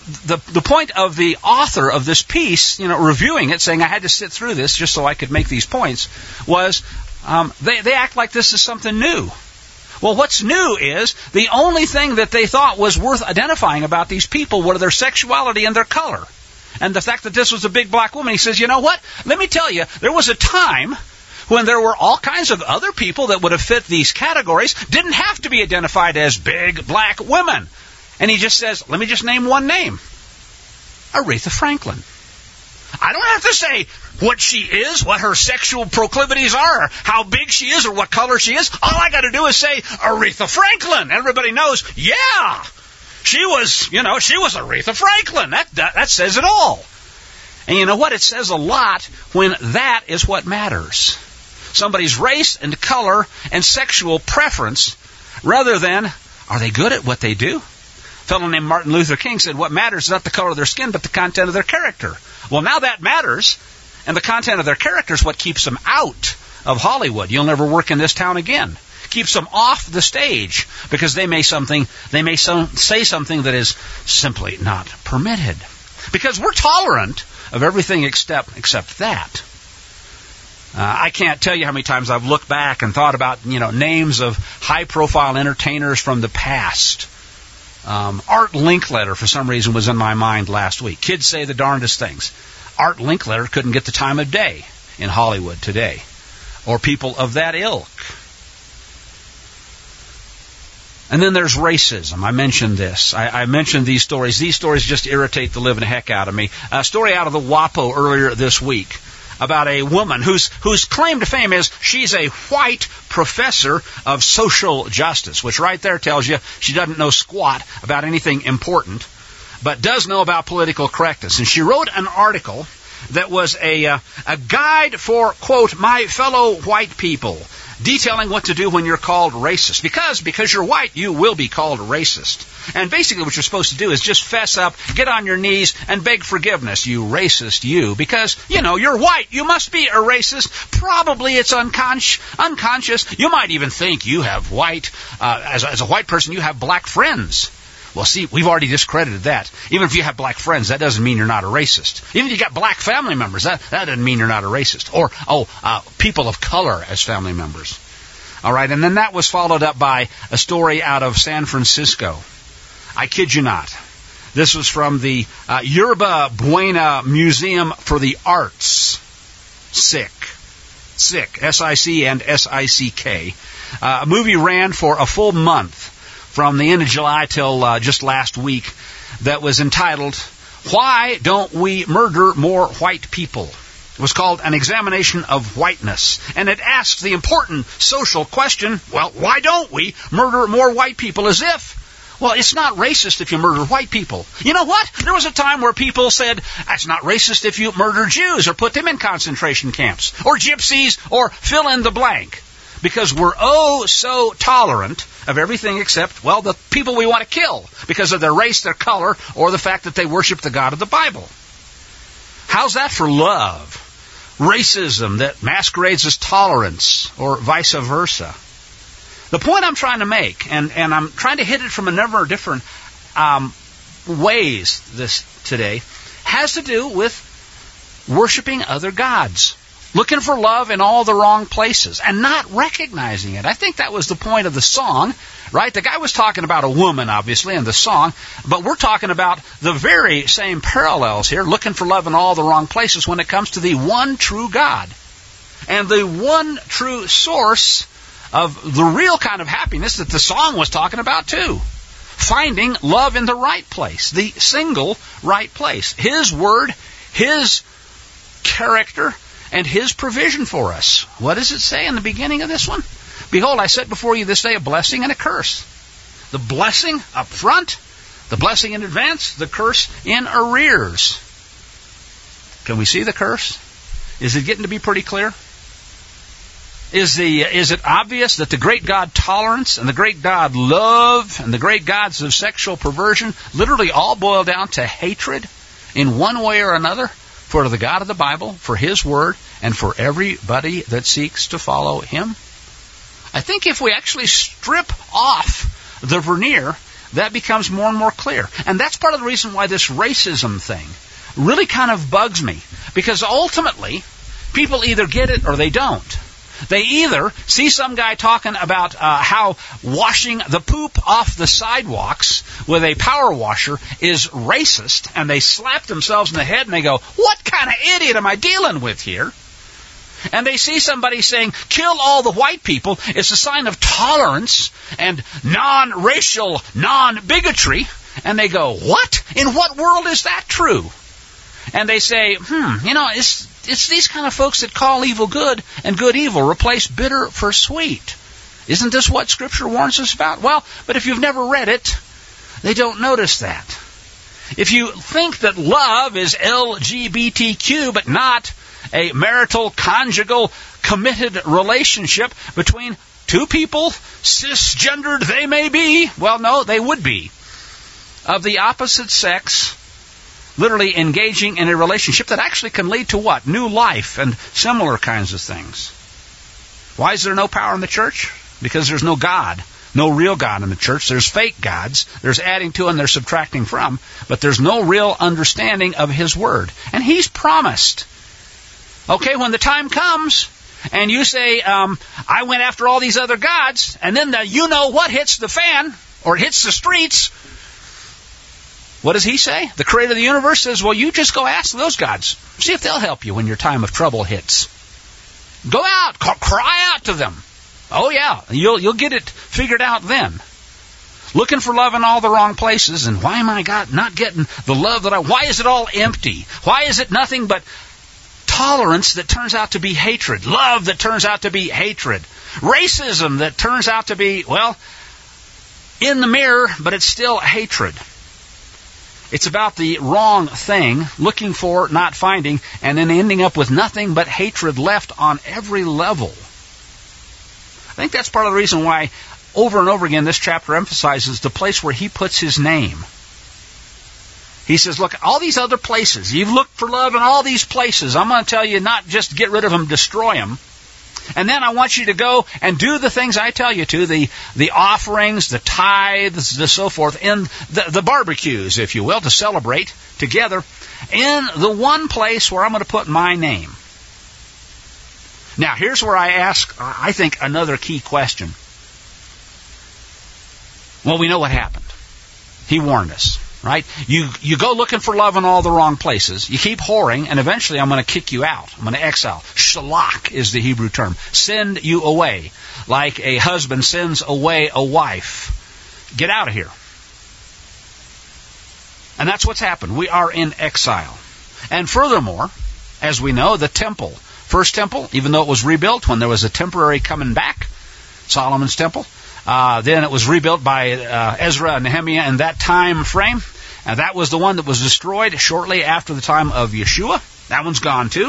the point of the author of this piece, reviewing it, saying I had to sit through this just so I could make these points, was they act like this is something new. Well, what's new is the only thing that they thought was worth identifying about these people were their sexuality and their color. And the fact that this was a big black woman. He says, you know what? Let me tell you, there was a time when there were all kinds of other people that would have fit these categories, didn't have to be identified as big black women. And he just says, let me just name one name. Aretha Franklin. I don't have to say what she is, what her sexual proclivities are, how big she is, or what color she is. All I got to do is say Aretha Franklin. Everybody knows, yeah, she was Aretha Franklin. That says it all. And you know what? It says a lot when that is what matters. Somebody's race and color and sexual preference, rather than, are they good at what they do? A fellow named Martin Luther King said, what matters is not the color of their skin, but the content of their character. Well, now that matters, and the content of their character is what keeps them out of Hollywood. You'll never work in this town again. Keeps them off the stage, because they may say something that is simply not permitted. Because we're tolerant of everything except that. I can't tell you how many times I've looked back and thought about names of high-profile entertainers from the past. Art Linkletter, for some reason, was in my mind last week. Kids say the darndest things. Art Linkletter couldn't get the time of day in Hollywood today, or people of that ilk. And then there's racism. I mentioned this. I mentioned these stories. These stories just irritate the living heck out of me. A story out of the WAPO earlier this week about a woman whose claim to fame is she's a white professor of social justice, which right there tells you she doesn't know squat about anything important, but does know about political correctness. And she wrote an article that was a guide for, quote, my fellow white people, detailing what to do when you're called racist. Because you're white, you will be called racist. And basically what you're supposed to do is just fess up, get on your knees, and beg forgiveness, you racist you. Because, you're white. You must be a racist. Probably it's unconscious. You might even think you have as a white person, you have black friends. Well, see, we've already discredited that. Even if you have black friends, that doesn't mean you're not a racist. Even if you got black family members, that doesn't mean you're not a racist. Or, people of color as family members. All right, and then that was followed up by a story out of San Francisco. I kid you not. This was from the Yerba Buena Museum for the Arts. SICK, S-I-C and S-I-C-K. A movie ran for a full month, from the end of July till just last week, that was entitled, Why Don't We Murder More White People? It was called An Examination of Whiteness. And it asks the important social question, well, why don't we murder more white people? As if, well, it's not racist if you murder white people. You know what? There was a time where people said, it's not racist if you murder Jews or put them in concentration camps, or gypsies, or fill in the blank. Because we're so tolerant of everything except, well, the people we want to kill because of their race, their color, or the fact that they worship the God of the Bible. How's that for love? Racism that masquerades as tolerance, or vice versa. The point I'm trying to make, and I'm trying to hit it from a number of different ways today, has to do with worshiping other gods. Looking for love in all the wrong places and not recognizing it. I think that was the point of the song, right? The guy was talking about a woman, obviously, in the song, but we're talking about the very same parallels here, looking for love in all the wrong places when it comes to the one true God. And the one true source of the real kind of happiness that the song was talking about too. Finding love in the right place, the single right place. His word, His character, and His provision for us. What does it say in the beginning of this one? Behold, I set before you this day a blessing and a curse. The blessing up front, the blessing in advance, the curse in arrears. Can we see the curse? Is it getting to be pretty clear? Is it obvious that the great God tolerance and the great God love and the great gods of sexual perversion literally all boil down to hatred in one way or another? For the God of the Bible, for His Word, and for everybody that seeks to follow Him? I think if we actually strip off the veneer that becomes more and more clear. And that's part of the reason why this racism thing really kind of bugs me. Because ultimately, people either get it or they don't. They either see some guy talking about how washing the poop off the sidewalks with a power washer is racist, and they slap themselves in the head and they go, what kind of idiot am I dealing with here? And they see somebody saying, kill all the white people, it's a sign of tolerance and non-racial, non-bigotry. And they go, what? In what world is that true? And they say, it's these kind of folks that call evil good and good evil, replace bitter for sweet. Isn't this what Scripture warns us about? Well, but if you've never read it, they don't notice that. If you think that love is LGBTQ but not a marital, conjugal, committed relationship between two people, cisgendered they may be, well, no, they would be, of the opposite sex, literally engaging in a relationship that actually can lead to what? New life and similar kinds of things. Why is there no power in the church? Because there's no God, no real God in the church. There's fake gods. There's adding to and there's subtracting from. But there's no real understanding of His Word. And He's promised. Okay, when the time comes and you say, I went after all these other gods, and then the you-know-what hits the fan, or it hits the streets, what does He say? The Creator of the universe says, well, you just go ask those gods. See if they'll help you when your time of trouble hits. Go out, cry out to them. Oh yeah, you'll get it figured out then. Looking for love in all the wrong places, and why am I not getting the love that why is it all empty? Why is it nothing but tolerance that turns out to be hatred? Love that turns out to be hatred? Racism that turns out to be, well, in the mirror, but it's still hatred. It's about the wrong thing, looking for, not finding, and then ending up with nothing but hatred left on every level. I think that's part of the reason why over and over again this chapter emphasizes the place where He puts His name. He says, look, all these other places, you've looked for love in all these places. I'm going to tell you not just get rid of them, destroy them. And then I want you to go and do the things I tell you to, the offerings, the tithes, the so forth, in the barbecues, if you will, to celebrate together in the one place where I'm going to put my name. Now, here's where I ask, I think, another key question. Well, we know what happened. He warned us, right? You go looking for love in all the wrong places. You keep whoring, and eventually I'm going to kick you out. I'm going to exile. Shalak is the Hebrew term. Send you away, like a husband sends away a wife. Get out of here. And that's what's happened. We are in exile. And furthermore, as we know, the temple, first temple, even though it was rebuilt when there was a temporary coming back, Solomon's temple, then it was rebuilt by Ezra and Nehemiah in that time frame. And that was the one that was destroyed shortly after the time of Yeshua. That one's gone too.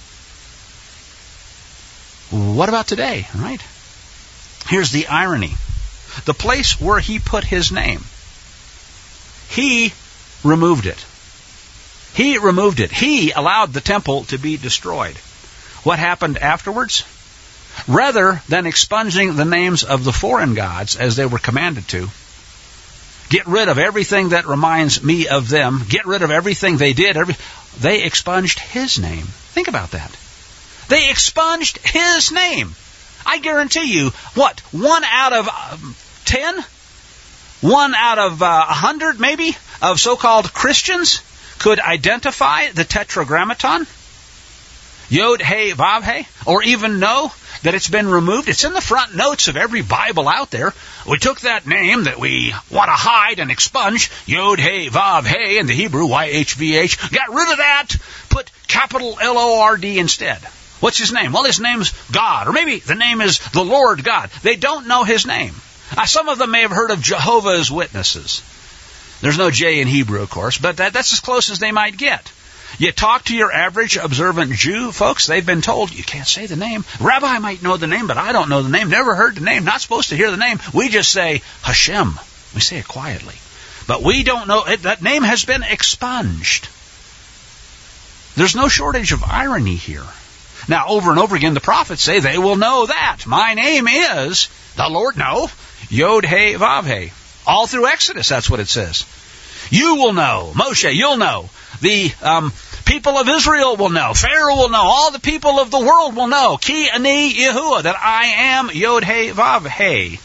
What about today, right? Here's the irony. The place where He put His name, He removed it. He removed it. He allowed the temple to be destroyed. What happened afterwards? Rather than expunging the names of the foreign gods as they were commanded to, get rid of everything that reminds me of them, get rid of everything they did, they expunged His name. Think about that. They expunged His name. I guarantee you, 1 out of 10? 1 out of 100 maybe of so-called Christians could identify the Tetragrammaton, Yod, He, Vav, He, or even know that it's been removed. It's in the front notes of every Bible out there. We took that name that we want to hide and expunge, Yod, He, Vav, He, in the Hebrew, YHVH, got rid of that, put capital L-O-R-D instead. What's His name? Well, His name's God, or maybe the name is the Lord God. They don't know His name. Some of them may have heard of Jehovah's Witnesses. There's no J in Hebrew, of course, but that's as close as they might get. You talk to your average observant Jew, folks, they've been told, you can't say the name. Rabbi might know the name, but I don't know the name. Never heard the name. Not supposed to hear the name. We just say Hashem. We say it quietly. But we don't know. That name has been expunged. There's no shortage of irony here. Now, over and over again, the prophets say they will know that. My name is the Lord. No. Yod, He, Vav, He. All through Exodus, that's what it says. You will know. Moshe, you'll know. The people of Israel will know. Pharaoh will know. All the people of the world will know. Ki ani Yahuwah, that I am Yod He Vav He.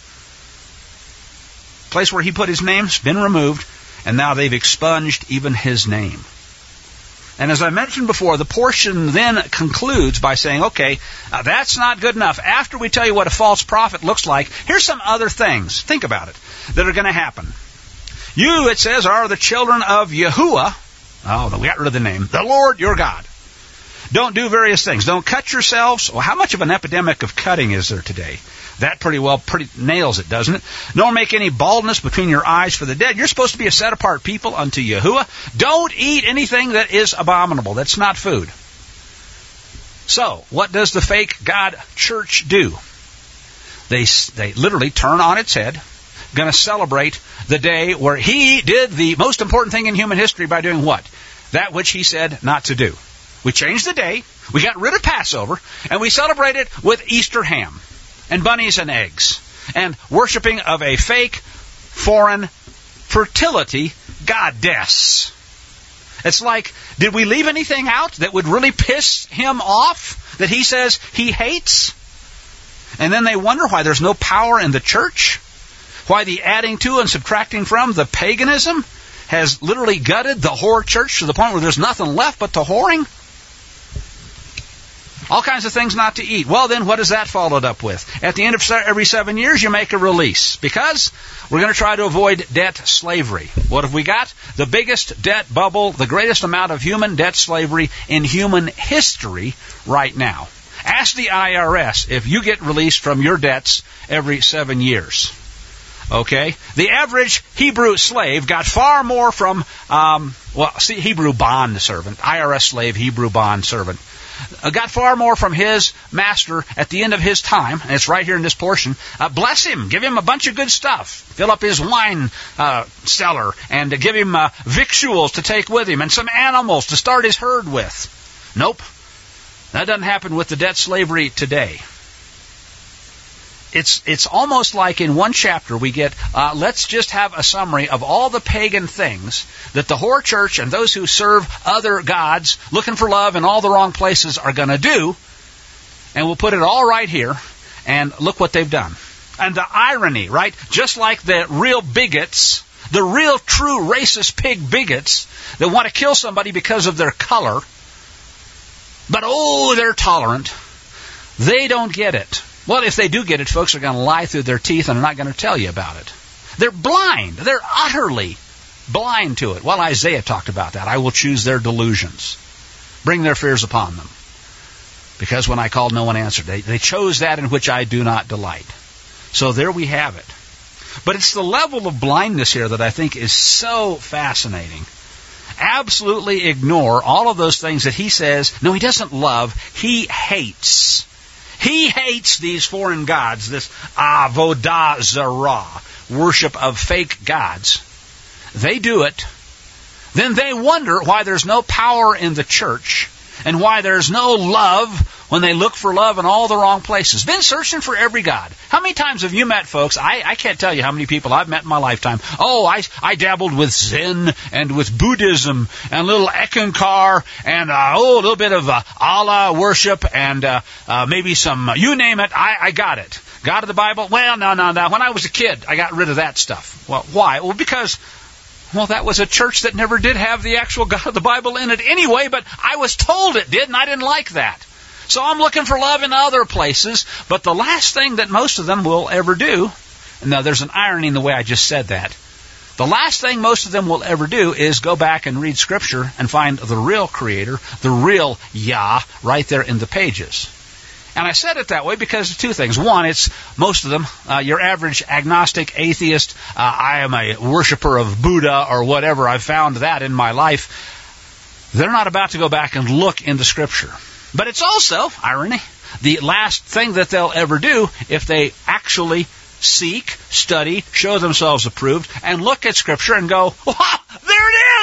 Place where he put his name's been removed, and now they've expunged even his name. And as I mentioned before, the portion then concludes by saying, okay, that's not good enough. After we tell you what a false prophet looks like, here's some other things, think about it, that are going to happen. You, it says, are the children of Yahuwah. Oh, we got rid of the name. The Lord your God. Don't do various things. Don't cut yourselves. Well, how much of an epidemic of cutting is there today? That pretty nails it, doesn't it? Nor make any baldness between your eyes for the dead. You're supposed to be a set-apart people unto Yahuwah. Don't eat anything that is abominable. That's not food. So, what does the fake God church do? They literally turn on its head, going to celebrate the day where he did the most important thing in human history by doing what? That which he said not to do. We changed the day, we got rid of Passover, and we celebrate it with Easter ham and bunnies and eggs, and worshiping of a fake, foreign fertility goddess. It's like, did we leave anything out that would really piss him off, that he says he hates? And then they wonder why there's no power in the church, why the adding to and subtracting from, the paganism, has literally gutted the whore church to the point where there's nothing left but the whoring. All kinds of things not to eat. Well, then, what is that followed up with? At the end of every 7 years, you make a release. Because we're going to try to avoid debt slavery. What have we got? The biggest debt bubble, the greatest amount of human debt slavery in human history right now. Ask the IRS if you get released from your debts every 7 years. Okay? The average Hebrew slave got far more from, Hebrew bond servant, IRS slave, Hebrew bond servant. Got far more from his master at the end of his time, and it's right here in this portion. Bless him, give him a bunch of good stuff, fill up his wine cellar, and give him victuals to take with him, and some animals to start his herd with. Nope, that doesn't happen with the debt slavery today. It's almost like in one chapter we get, let's just have a summary of all the pagan things that the whore church and those who serve other gods, looking for love in all the wrong places, are going to do. And we'll put it all right here, and look what they've done. And the irony, right? Just like the real bigots, the real true racist pig bigots that want to kill somebody because of their color, but they're tolerant. They don't get it. Well, if they do get it, folks are going to lie through their teeth and are not going to tell you about it. They're blind. They're utterly blind to it. Well, Isaiah talked about that. I will choose their delusions, bring their fears upon them. Because when I called, no one answered. They chose that in which I do not delight. So there we have it. But it's the level of blindness here that I think is so fascinating. Absolutely ignore all of those things that he says, no, he doesn't love, he hates. He hates these foreign gods, this avodah zarah, worship of fake gods. They do it. Then they wonder why there's no power in the church and why there's no love when they look for love in all the wrong places. Been searching for every god. How many times have you met folks? I can't tell you how many people I've met in my lifetime. I dabbled with Zen and with Buddhism and a little Ekankar and a little bit of Allah worship and maybe some, you name it, I got it. God of the Bible? Well, no. When I was a kid, I got rid of that stuff. Well, why? Well, because that was a church that never did have the actual God of the Bible in it anyway, but I was told it did, and I didn't like that. So I'm looking for love in other places, but the last thing that most of them will ever do, and now there's an irony in the way I just said that, the last thing most of them will ever do is go back and read Scripture and find the real Creator, the real Yah, right there in the pages. And I said it that way because of two things. One, it's most of them, your average agnostic, atheist, I am a worshiper of Buddha or whatever, I've found that in my life. They're not about to go back and look into Scripture. But it's also, irony, the last thing that they'll ever do if they actually seek, study, show themselves approved, and look at Scripture and go, there it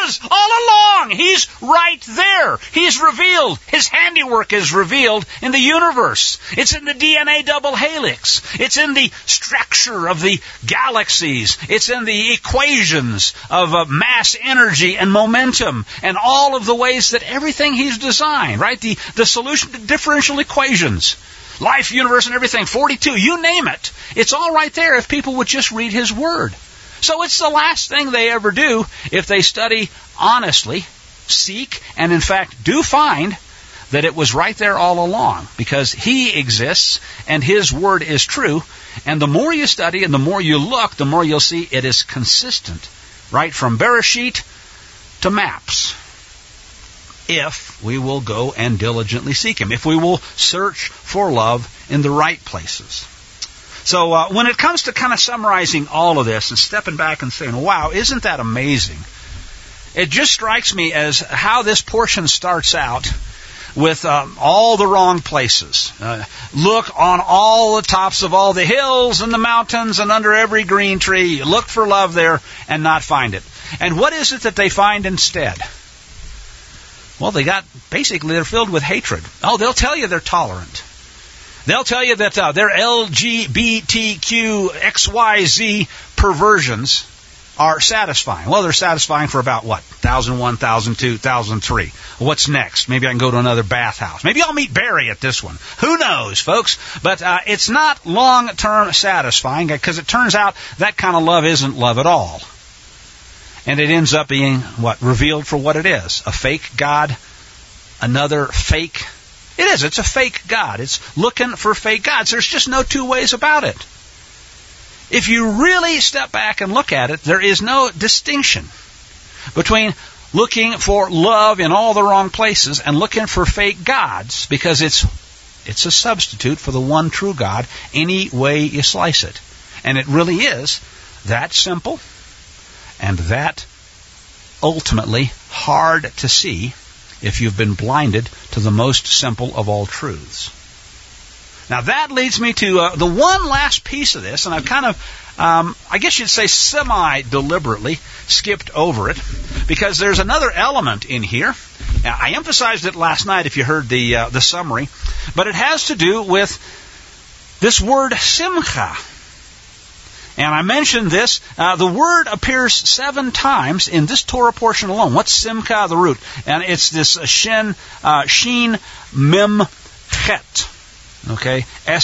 is all along. He's right there. He's revealed. His handiwork is revealed in the universe. It's in the DNA double helix. It's in the structure of the galaxies. It's in the equations of mass, energy, and momentum, and all of the ways that everything He's designed, right? The solution to differential equations. Life, universe, and everything, 42, you name it. It's all right there if people would just read His Word. So it's the last thing they ever do if they study honestly, seek, and in fact do find that it was right there all along, because He exists and His Word is true. And the more you study and the more you look, the more you'll see it is consistent, right from Bereshit to maps. If we will go and diligently seek Him, if we will search for love in the right places. So when it comes to kind of summarizing all of this and stepping back and saying, wow, isn't that amazing? It just strikes me as how this portion starts out with all the wrong places. Look on all the tops of all the hills and the mountains and under every green tree. Look for love there and not find it. And what is it that they find instead? Well, they're filled with hatred. Oh, they'll tell you they're tolerant. They'll tell you that their LGBTQ XYZ perversions are satisfying. Well, they're satisfying for about, 1,001, 1,002, 1,003. What's next? Maybe I can go to another bathhouse. Maybe I'll meet Barry at this one. Who knows, folks? But it's not long-term satisfying, because it turns out that kind of love isn't love at all. And it ends up being, revealed for what it is. A fake God, another fake. It's a fake God. It's looking for fake gods. There's just no two ways about it. If you really step back and look at it, there is no distinction between looking for love in all the wrong places and looking for fake gods, because it's a substitute for the one true God any way you slice it. And it really is that simple and that ultimately hard to see if you've been blinded to the most simple of all truths. Now that leads me to the one last piece of this, and I've kind of, I guess you'd say semi-deliberately skipped over it, because there's another element in here. I emphasized it last night if you heard the summary, but it has to do with this word simcha. And I mentioned this. The word appears 7 times in this Torah portion alone. What's simcha, the root? And it's this sheen, mem, chet. Okay?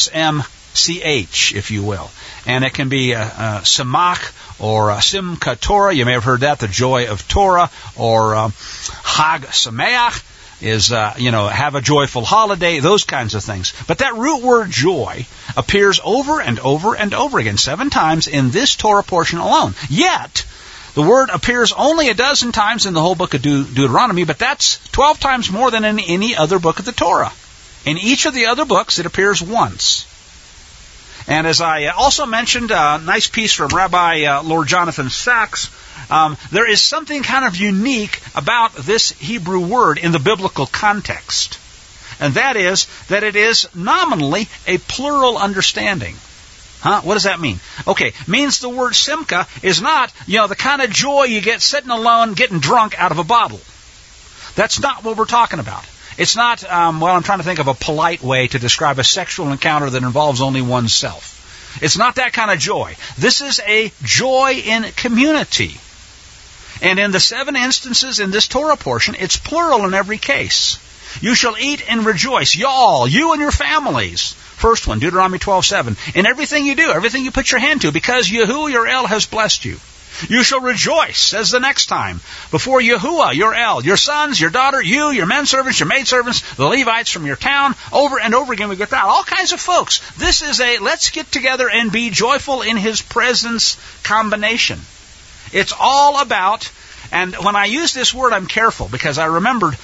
S-M-C-H, if you will. And it can be simach or simcha Torah. You may have heard that, the joy of Torah. Or Hag Sameach is, have a joyful holiday, those kinds of things. But that root word joy appears over and over and over again, 7 times in this Torah portion alone. Yet, the word appears only a dozen times in the whole book of Deuteronomy, but that's 12 times more than in any other book of the Torah. In each of the other books, it appears once. And as I also mentioned, a nice piece from Rabbi Lord Jonathan Sachs, there is something kind of unique about this Hebrew word in the biblical context. And that is that it is nominally a plural understanding. What does that mean? Okay, means the word simcha is not, the kind of joy you get sitting alone getting drunk out of a bottle. That's not what we're talking about. It's not, I'm trying to think of a polite way to describe a sexual encounter that involves only oneself. It's not that kind of joy. This is a joy in community. And in the 7 instances in this Torah portion, it's plural in every case. You shall eat and rejoice, y'all, you and your families. First one, Deuteronomy 12:7. In everything you do, everything you put your hand to, because Yahuwah your El has blessed you. You shall rejoice, says the next time, before Yahuwah your El, your sons, your daughter, you, your menservants, your maidservants, the Levites from your town. Over and over again we get that. All kinds of folks. This is a let's get together and be joyful in His presence combination. It's all about, and when I use this word, I'm careful because I remembered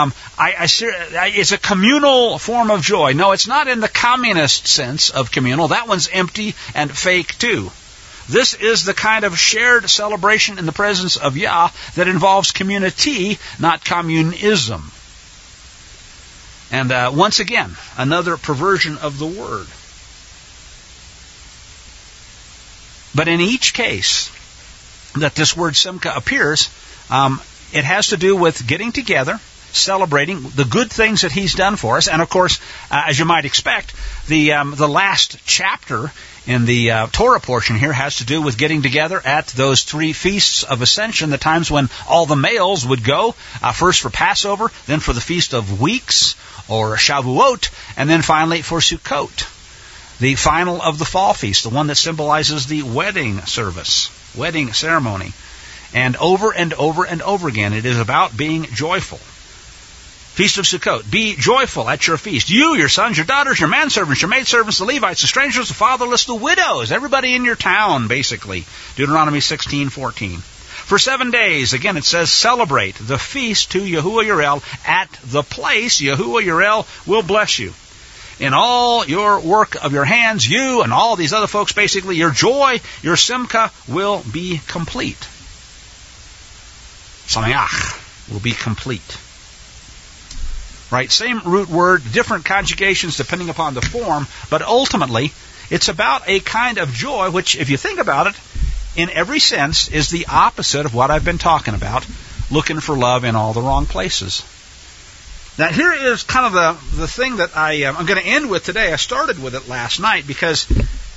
it's a communal form of joy. No, it's not in the communist sense of communal. That one's empty and fake too. This is the kind of shared celebration in the presence of Yah that involves community, not communism. And once again, another perversion of the word. But in each case that this word simcha appears, it has to do with getting together, celebrating the good things that He's done for us. And of course, as you might expect, the last chapter in the Torah portion here has to do with getting together at those 3 feasts of Ascension, the times when all the males would go, first for Passover, then for the Feast of Weeks, or Shavuot, and then finally for Sukkot, the final of the fall feast, the one that symbolizes the wedding service, wedding ceremony. And over and over and over again, it is about being joyful. Feast of Sukkot. Be joyful at your feast. You, your sons, your daughters, your manservants, your maidservants, the Levites, the strangers, the fatherless, the widows, everybody in your town, basically. Deuteronomy 16:14. For 7 days, again, it says, celebrate the feast to Yahuwah Yireh at the place Yahuwah Yireh will bless you. In all your work of your hands, you and all these other folks, basically, your joy, your simcha will be complete. Sameach will be complete. Right, same root word, different conjugations depending upon the form, but ultimately it's about a kind of joy which, if you think about it, in every sense is the opposite of what I've been talking about, looking for love in all the wrong places. Now here is kind of the thing that I'm going to end with today. I started with it last night because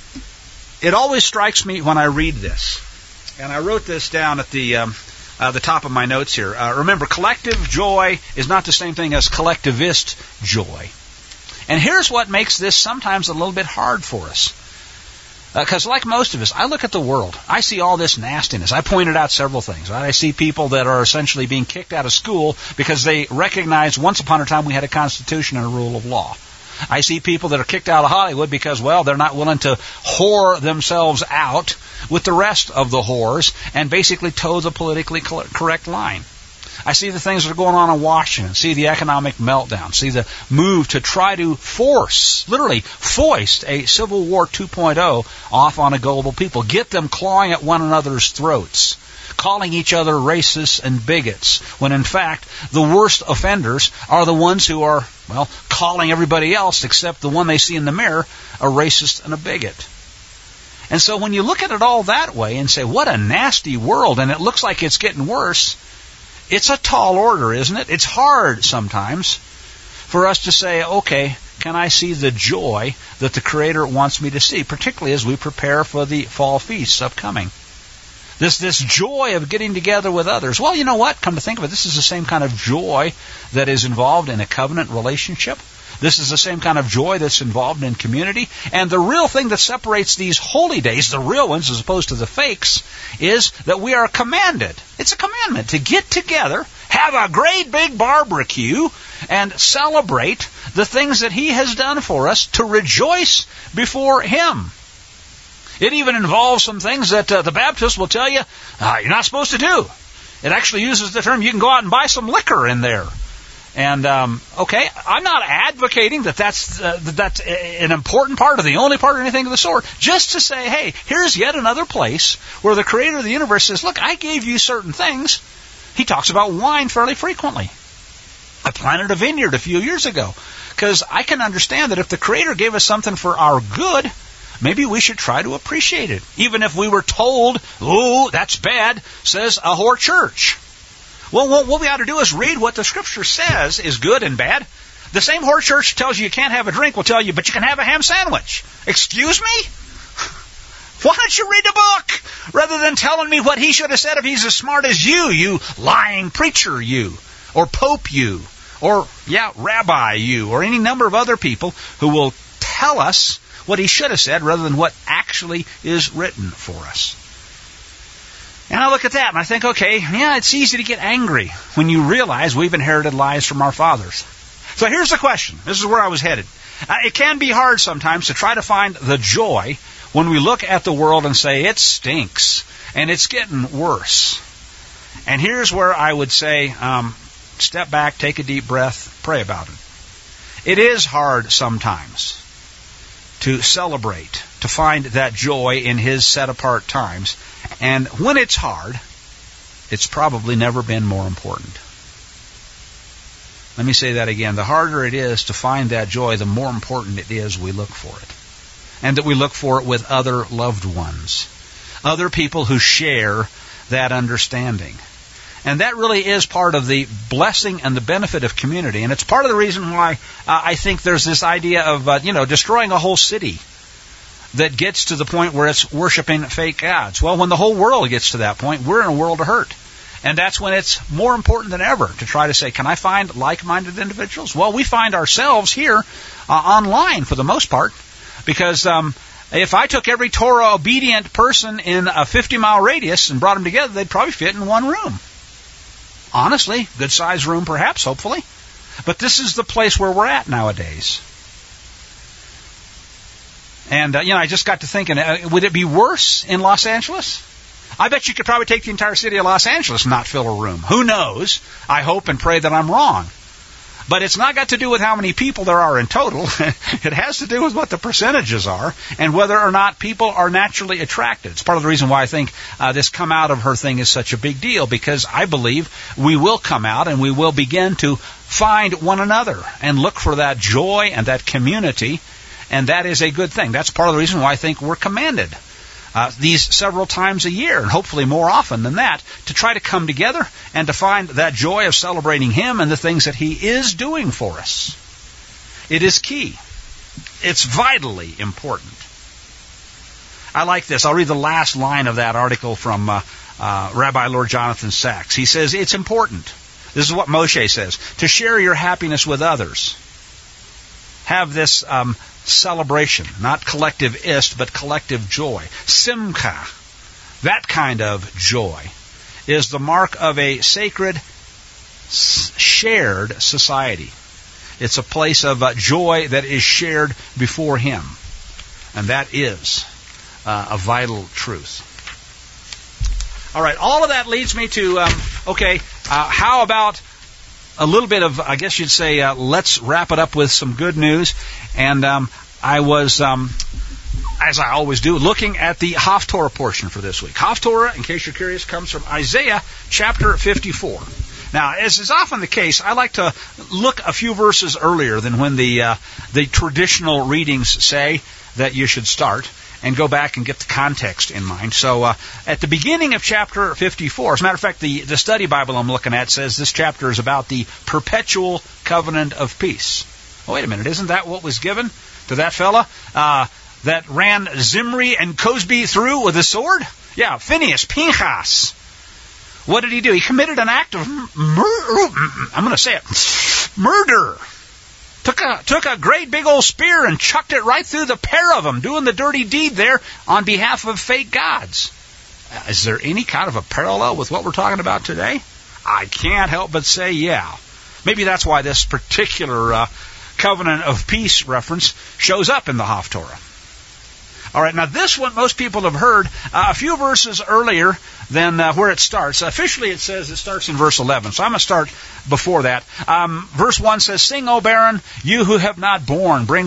it always strikes me when I read this. And I wrote this down at the top of my notes here. Remember, collective joy is not the same thing as collectivist joy. And here's what makes this sometimes a little bit hard for us. Because like most of us, I look at the world. I see all this nastiness. I pointed out several things. Right? I see people that are essentially being kicked out of school because they recognize once upon a time we had a constitution and a rule of law. I see people that are kicked out of Hollywood because, well, they're not willing to whore themselves out with the rest of the whores and basically toe the politically correct line. I see the things that are going on in Washington, see the economic meltdown, see the move to try to force, literally foist a Civil War 2.0 off on a global people, get them clawing at one another's throats, calling each other racists and bigots, when in fact the worst offenders are the ones who are, well, calling everybody else except the one they see in the mirror a racist and a bigot. And so when you look at it all that way and say, what a nasty world, and it looks like it's getting worse, it's a tall order, isn't it? It's hard sometimes for us to say, okay, can I see the joy that the Creator wants me to see, particularly as we prepare for the fall feasts upcoming. This joy of getting together with others. Well, you know what? Come to think of it, this is the same kind of joy that is involved in a covenant relationship. This is the same kind of joy that's involved in community. And the real thing that separates these holy days, the real ones as opposed to the fakes, is that we are commanded. It's a commandment to get together, have a great big barbecue, and celebrate the things that He has done for us, to rejoice before Him. It even involves some things that the Baptists will tell you you're not supposed to do. It actually uses the term, you can go out and buy some liquor in there. And, okay, I'm not advocating that that's an important part or the only part or anything of the sort. Just to say, hey, here's yet another place where the Creator of the universe says, look, I gave you certain things. He talks about wine fairly frequently. I planted a vineyard a few years ago because I can understand that if the Creator gave us something for our good, maybe we should try to appreciate it. Even if we were told, oh, that's bad, says a whore church. Well, what we ought to do is read what the Scripture says is good and bad. The same whore church tells you can't have a drink will tell you, but you can have a ham sandwich. Excuse me? Why don't you read the book rather than telling me what he should have said if he's as smart as you lying preacher you, or pope you, or, rabbi you, or any number of other people who will tell us what he should have said rather than what actually is written for us. And I look at that and I think, okay, it's easy to get angry when you realize we've inherited lies from our fathers. So here's the question. This is where I was headed. It can be hard sometimes to try to find the joy when we look at the world and say, it stinks and it's getting worse. And here's where I would say, step back, take a deep breath, pray about it. It is hard sometimes to celebrate, to find that joy in His set-apart times. And when it's hard, it's probably never been more important. Let me say that again. The harder it is to find that joy, the more important it is we look for it. And that we look for it with other loved ones. Other people who share that understanding. And that really is part of the blessing and the benefit of community. And it's part of the reason why I think there's this idea of, destroying a whole city that gets to the point where it's worshiping fake gods. Well, when the whole world gets to that point, we're in a world of hurt. And that's when it's more important than ever to try to say, can I find like-minded individuals? Well, we find ourselves here online for the most part, because if I took every Torah-obedient person in a 50-mile radius and brought them together, they'd probably fit in one room. Honestly, good-sized room perhaps, hopefully. But this is the place where we're at nowadays. And, I just got to thinking, would it be worse in Los Angeles? I bet you could probably take the entire city of Los Angeles and not fill a room. Who knows? I hope and pray that I'm wrong. But it's not got to do with how many people there are in total. It has to do with what the percentages are and whether or not people are naturally attracted. It's part of the reason why I think this come out of her thing is such a big deal, because I believe we will come out and we will begin to find one another and look for that joy and that community, and that is a good thing. That's part of the reason why I think we're commanded these several times a year, and hopefully more often than that, to try to come together and to find that joy of celebrating Him and the things that He is doing for us. It is key. It's vitally important. I like this. I'll read the last line of that article from Rabbi Lord Jonathan Sacks. He says, it's important. This is what Moshe says. To share your happiness with others. Have this celebration, not collectivist, but collective joy. Simcha, that kind of joy, is the mark of a sacred, shared society. It's a place of joy that is shared before Him. And that is a vital truth. All right, all of that leads me to, how about a little bit of, I guess you'd say, let's wrap it up with some good news. And I was, as I always do, looking at the Haftorah portion for this week. Haftorah, in case you're curious, comes from Isaiah chapter 54. Now, as is often the case, I like to look a few verses earlier than when the traditional readings say that you should start, and go back and get the context in mind. So at the beginning of chapter 54, as a matter of fact, the study Bible I'm looking at says this chapter is about the perpetual covenant of peace. Oh, wait a minute, isn't that what was given to that fella that ran Zimri and Cosby through with a sword? Yeah, Phinehas, Pinchas. What did he do? He committed an act of murder. Took a great big old spear and chucked it right through the pair of them, doing the dirty deed there on behalf of fake gods. Is there any kind of a parallel with what we're talking about today? I can't help but say yeah. Maybe that's why this particular covenant of peace reference shows up in the Haftorah. All right, now this one most people have heard a few verses earlier than where it starts. Officially it says it starts in verse 11, so I'm going to start before that. Verse 1 says, Sing, O barren, you who have not borne, break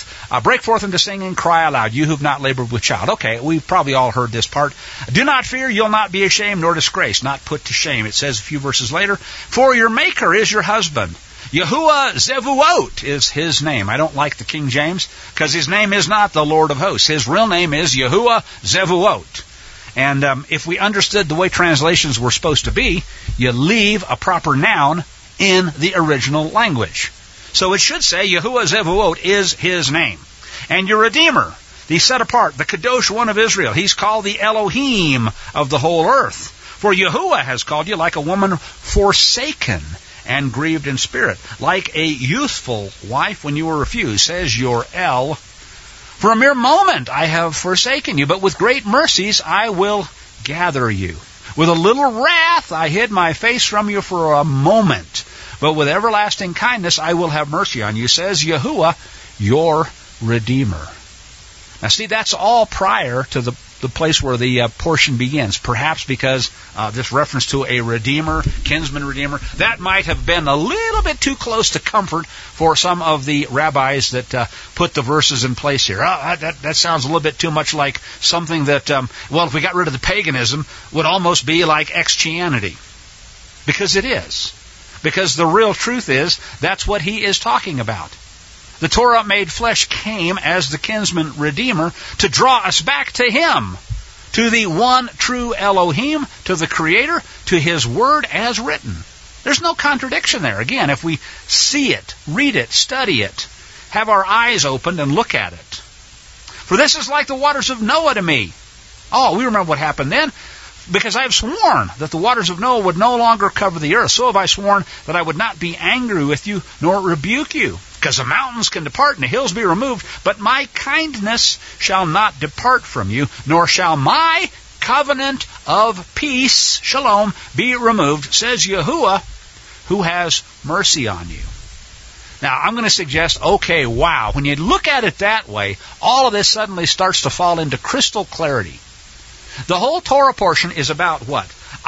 forth into singing, cry aloud, you who have not labored with child. Okay, we've probably all heard this part. Do not fear, you'll not be ashamed nor disgraced, not put to shame. It says a few verses later, For your Maker is your husband. Yahuwah Zevuot is His name. I don't like the King James because His name is not the Lord of Hosts. His real name is Yahuwah Zevuot. And if we understood the way translations were supposed to be, you leave a proper noun in the original language. So it should say Yahuwah Zevuot is His name. And your Redeemer, the set apart, the Kadosh One of Israel. He's called the Elohim of the whole earth. For Yahuwah has called you like a woman forsaken and grieved in spirit, like a youthful wife when you were refused, says your El. For a mere moment I have forsaken you, but with great mercies I will gather you. With a little wrath I hid my face from you for a moment, but with everlasting kindness I will have mercy on you, says Yahuwah, your Redeemer. Now see, that's all prior to the place where the portion begins. Perhaps because this reference to a Redeemer, kinsman Redeemer, that might have been a little bit too close to comfort for some of the rabbis that put the verses in place here. That sounds a little bit too much like something that, if we got rid of the paganism, would almost be like Christianity. Because it is. Because the real truth is, that's what he is talking about. The Torah made flesh came as the kinsman Redeemer to draw us back to Him, to the one true Elohim, to the Creator, to His Word as written. There's no contradiction there. Again, if we see it, read it, study it, have our eyes opened and look at it. For this is like the waters of Noah to me. Oh, we remember what happened then. Because I have sworn that the waters of Noah would no longer cover the earth, so have I sworn that I would not be angry with you nor rebuke you. Because the mountains can depart and the hills be removed, but my kindness shall not depart from you, nor shall my covenant of peace, shalom, be removed, says Yahuwah, who has mercy on you. Now, I'm going to suggest, okay, wow, when you look at it that way, all of this suddenly starts to fall into crystal clarity. The whole Torah portion is about what?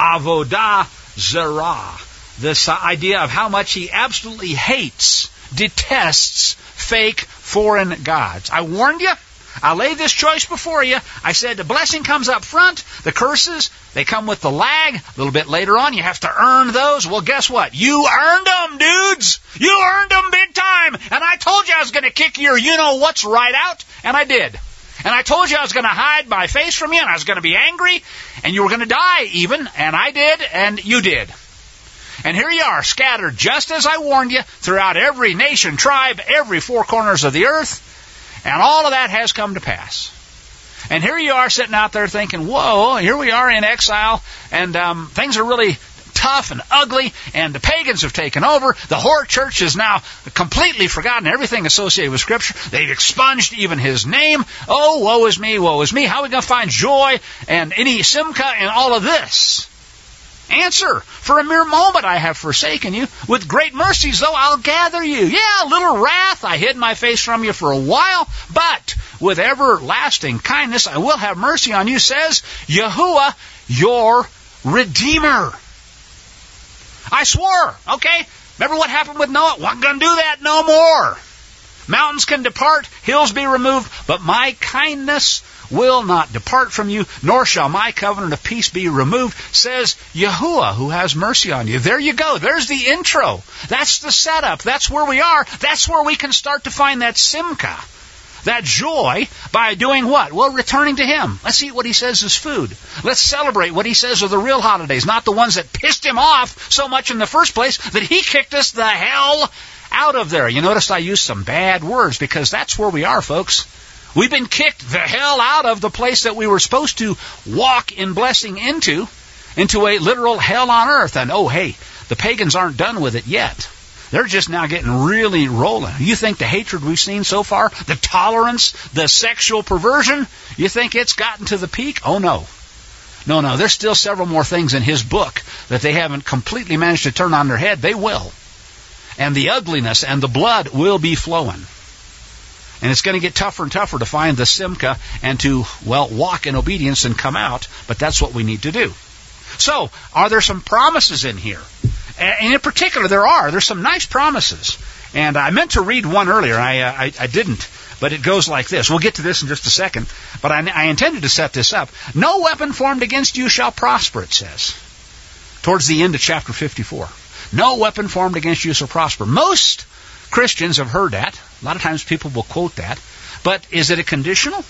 Avodah Zarah. This idea of how much he absolutely hates, detests fake foreign gods. I warned you. I laid this choice before you. I said the blessing comes up front. The curses, they come with the lag. A little bit later on, you have to earn those. Well, guess what? You earned them, dudes. You earned them big time. And I told you I was going to kick your you-know-what's right out. And I did. And I told you I was going to hide my face from you, and I was going to be angry, and you were going to die even, and I did, and you did. And here you are, scattered just as I warned you, throughout every nation, tribe, every four corners of the earth, and all of that has come to pass. And here you are sitting out there thinking, whoa, here we are in exile, and things are really tough and ugly, and the pagans have taken over. The whore church is now completely forgotten everything associated with Scripture. They've expunged even His name. Oh, woe is me, woe is me. How are we going to find joy and any simcha in all of this? Answer, for a mere moment I have forsaken you. With great mercies, though, I'll gather you. Yeah, a little wrath. I hid my face from you for a while, but with everlasting kindness I will have mercy on you, says Yahuwah, your Redeemer. I swore, okay? Remember what happened with Noah? Wasn't going to do that no more. Mountains can depart, hills be removed, but my kindness will not depart from you, nor shall my covenant of peace be removed, says Yahuwah, who has mercy on you. There you go. There's the intro. That's the setup. That's where we are. That's where we can start to find that simcha, that joy, by doing what? Well, returning to Him. Let's eat what He says is food. Let's celebrate what He says are the real holidays, not the ones that pissed Him off so much in the first place that He kicked us the hell out of there. You notice I used some bad words because that's where we are, folks. We've been kicked the hell out of the place that we were supposed to walk in blessing into a literal hell on earth. And oh, hey, the pagans aren't done with it yet. They're just now getting really rolling. You think the hatred we've seen so far, the tolerance, the sexual perversion, you think it's gotten to the peak? Oh, no. No, there's still several more things in His book that they haven't completely managed to turn on their head. They will. And the ugliness and the blood will be flowing. And it's going to get tougher and tougher to find the simcha and to, well, walk in obedience and come out. But that's what we need to do. So, are there some promises in here? And in particular, there's some nice promises. And I meant to read one earlier. I didn't. But it goes like this. We'll get to this in just a second. But I intended to set this up. No weapon formed against you shall prosper, it says. Towards the end of chapter 54. No weapon formed against you shall prosper. Most Christians have heard that. A lot of times people will quote that. But is it a conditional?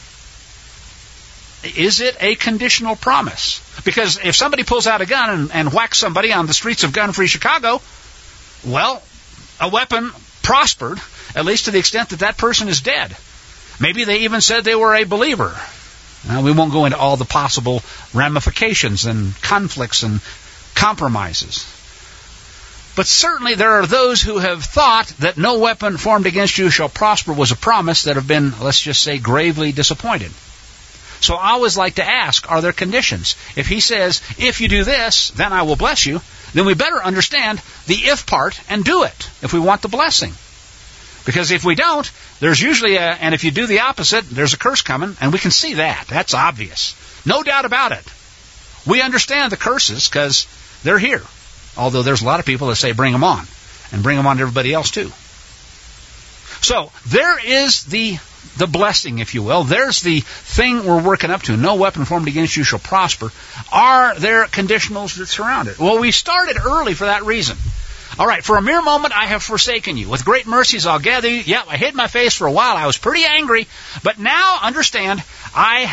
Is it a conditional promise? Because if somebody pulls out a gun and whacks somebody on the streets of gun-free Chicago, well, a weapon prospered, at least to the extent that that person is dead. Maybe they even said they were a believer. Now, we won't go into all the possible ramifications and conflicts and compromises. But certainly there are those who have thought that no weapon formed against you shall prosper was a promise that have been, let's just say, gravely disappointed. So I always like to ask, are there conditions? If He says, if you do this, then I will bless you, then we better understand the if part and do it if we want the blessing. Because if we don't, there's usually and if you do the opposite, there's a curse coming, and we can see that. That's obvious. No doubt about it. We understand the curses because they're here. Although there's a lot of people that say bring them on, and bring them on to everybody else too. So there is the blessing, if you will. There's the thing we're working up to. No weapon formed against you shall prosper. Are there conditionals that surround it? Well, we started early for that reason. All right, for a mere moment I have forsaken you. With great mercies I'll gather you. Yeah, I hid my face for a while. I was pretty angry. But now, understand, I have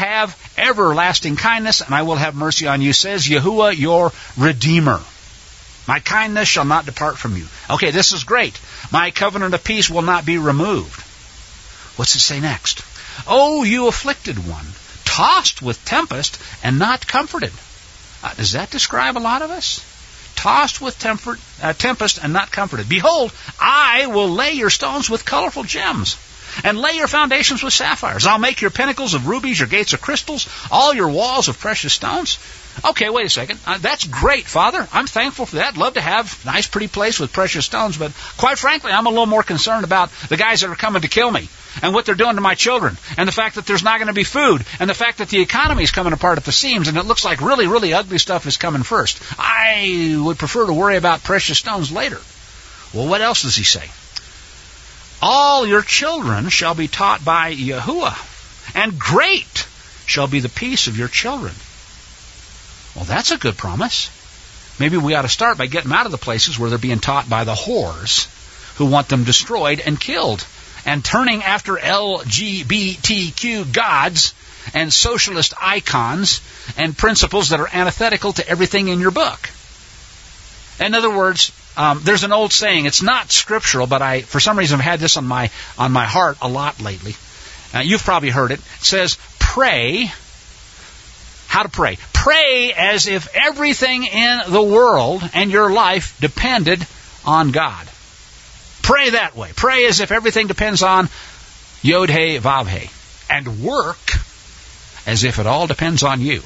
everlasting kindness, and I will have mercy on you, says Yahuwah, your Redeemer. My kindness shall not depart from you. Okay, this is great. My covenant of peace will not be removed. What's it say next? Oh, you afflicted one, tossed with tempest and not comforted. Does that describe a lot of us? Tossed with tempest and not comforted. Behold, I will lay your stones with colorful gems, and lay your foundations with sapphires. I'll make your pinnacles of rubies, your gates of crystals, all your walls of precious stones. Okay, wait a second. That's great, Father. I'm thankful for that. Love to have a nice, pretty place with precious stones, but quite frankly, I'm a little more concerned about the guys that are coming to kill me, and what they're doing to my children, and the fact that there's not going to be food, and the fact that the economy is coming apart at the seams, and it looks like really, really ugly stuff is coming first. I would prefer to worry about precious stones later. Well, what else does he say? All your children shall be taught by Yahuwah, and great shall be the peace of your children. Well, that's a good promise. Maybe we ought to start by getting them out of the places where they're being taught by the whores who want them destroyed and killed, and turning after LGBTQ gods and socialist icons and principles that are antithetical to everything in your book. In other words, there's an old saying. It's not scriptural, but I, for some reason, have had this on my heart a lot lately. You've probably heard it. It says, pray. How to pray? Pray as if everything in the world and your life depended on God. Pray that way. Pray as if everything depends on Yod-He, Vav-He. And work as if it all depends on you.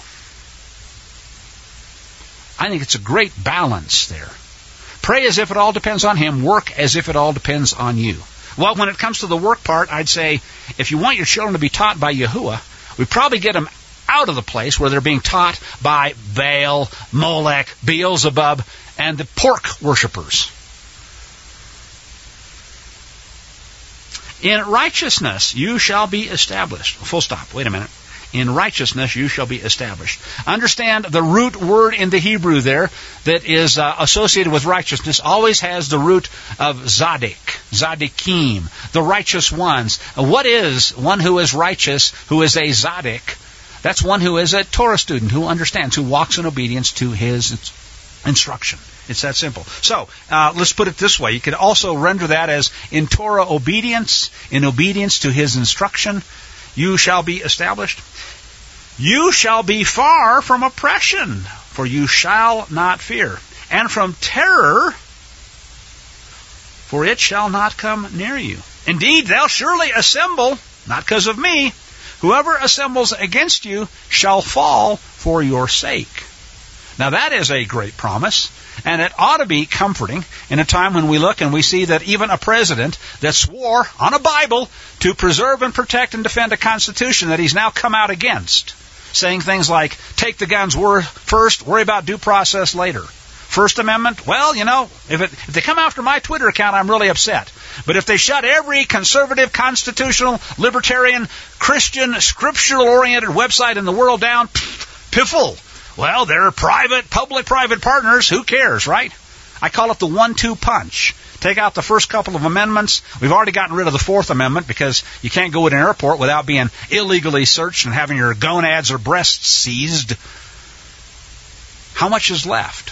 I think it's a great balance there. Pray as if it all depends on Him. Work as if it all depends on you. Well, when it comes to the work part, I'd say, if you want your children to be taught by Yahuwah, we probably get them out of the place where they're being taught by Baal, Molech, Beelzebub, and the pork worshippers. In righteousness you shall be established. Full stop. Wait a minute. In righteousness you shall be established. Understand the root word in the Hebrew there that is associated with righteousness always has the root of Zadik, Zadikim, the righteous ones. What is one who is righteous, who is a Zadik? That's one who is a Torah student, who understands, who walks in obedience to his instruction. It's that simple. So, let's put it this way. You could also render that as in Torah obedience, in obedience to his instruction, you shall be established. You shall be far from oppression, for you shall not fear. And from terror, for it shall not come near you. Indeed, they'll surely assemble, not because of me. Whoever assembles against you shall fall for your sake. Now that is a great promise, and it ought to be comforting in a time when we look and we see that even a president that swore on a Bible to preserve and protect and defend a Constitution that he's now come out against, saying things like, take the guns first, worry about due process later. First Amendment, well, if they come after my Twitter account, I'm really upset. But if they shut every conservative, constitutional, libertarian, Christian, scriptural-oriented website in the world down, piffle. Well, they're public-private partners. Who cares, right? I call it the 1-2 punch. Take out the first couple of amendments. We've already gotten rid of the Fourth Amendment because you can't go to an airport without being illegally searched and having your gonads or breasts seized. How much is left?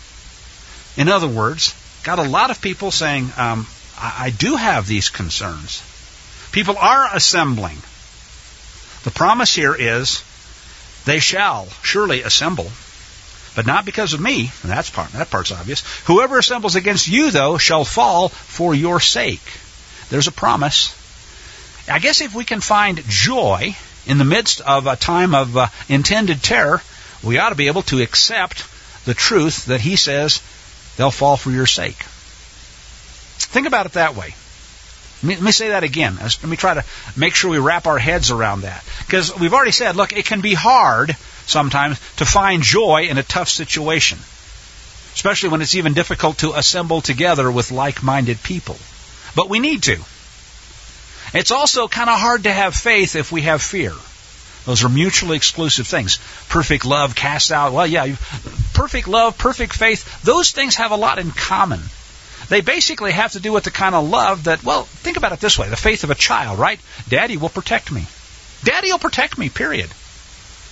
In other words, got a lot of people saying, I do have these concerns. People are assembling. The promise here is, they shall surely assemble, but not because of me. And that part's obvious. Whoever assembles against you, though, shall fall for your sake. There's a promise. I guess if we can find joy in the midst of a time of intended terror, we ought to be able to accept the truth that He says they'll fall for your sake. Think about it that way. Let me say that again. Let me try to make sure we wrap our heads around that. Because we've already said, look, it can be hard sometimes to find joy in a tough situation. Especially when it's even difficult to assemble together with like-minded people. But we need to. It's also kind of hard to have faith if we have fear. Those are mutually exclusive things. Perfect love casts out, perfect love, perfect faith, those things have a lot in common. They basically have to do with the kind of love that, think about it this way, the faith of a child, right? Daddy will protect me. Daddy will protect me, period.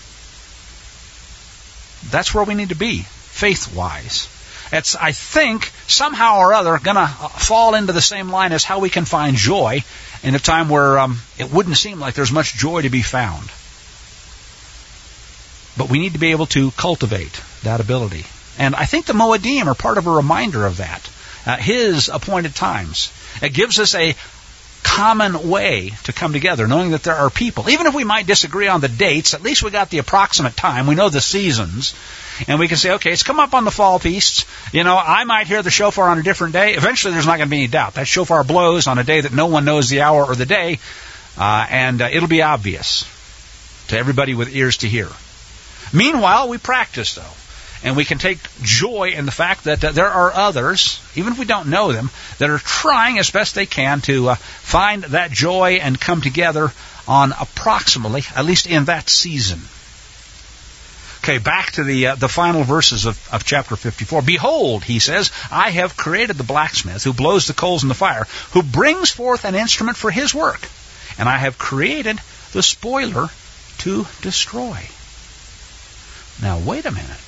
that's where we need to be, faith-wise. It's, I think, somehow or other going to fall into the same line as how we can find joy in a time where it wouldn't seem like there's much joy to be found. But we need to be able to cultivate that ability. And I think the Moedim are part of a reminder of that. His appointed times. It gives us a common way to come together, knowing that there are people. Even if we might disagree on the dates, at least we got the approximate time. We know the seasons. And we can say, okay, it's come up on the fall feasts. You know, I might hear the shofar on a different day. Eventually there's not going to be any doubt. That shofar blows on a day that no one knows the hour or the day. And it'll be obvious to everybody with ears to hear. Meanwhile, we practice, though. And we can take joy in the fact that there are others, even if we don't know them, that are trying as best they can to find that joy and come together on approximately, at least in that season. Okay, back to the final verses of chapter 54. Behold, he says, I have created the blacksmith who blows the coals in the fire, who brings forth an instrument for his work. And I have created the spoiler to destroy. Now, wait a minute.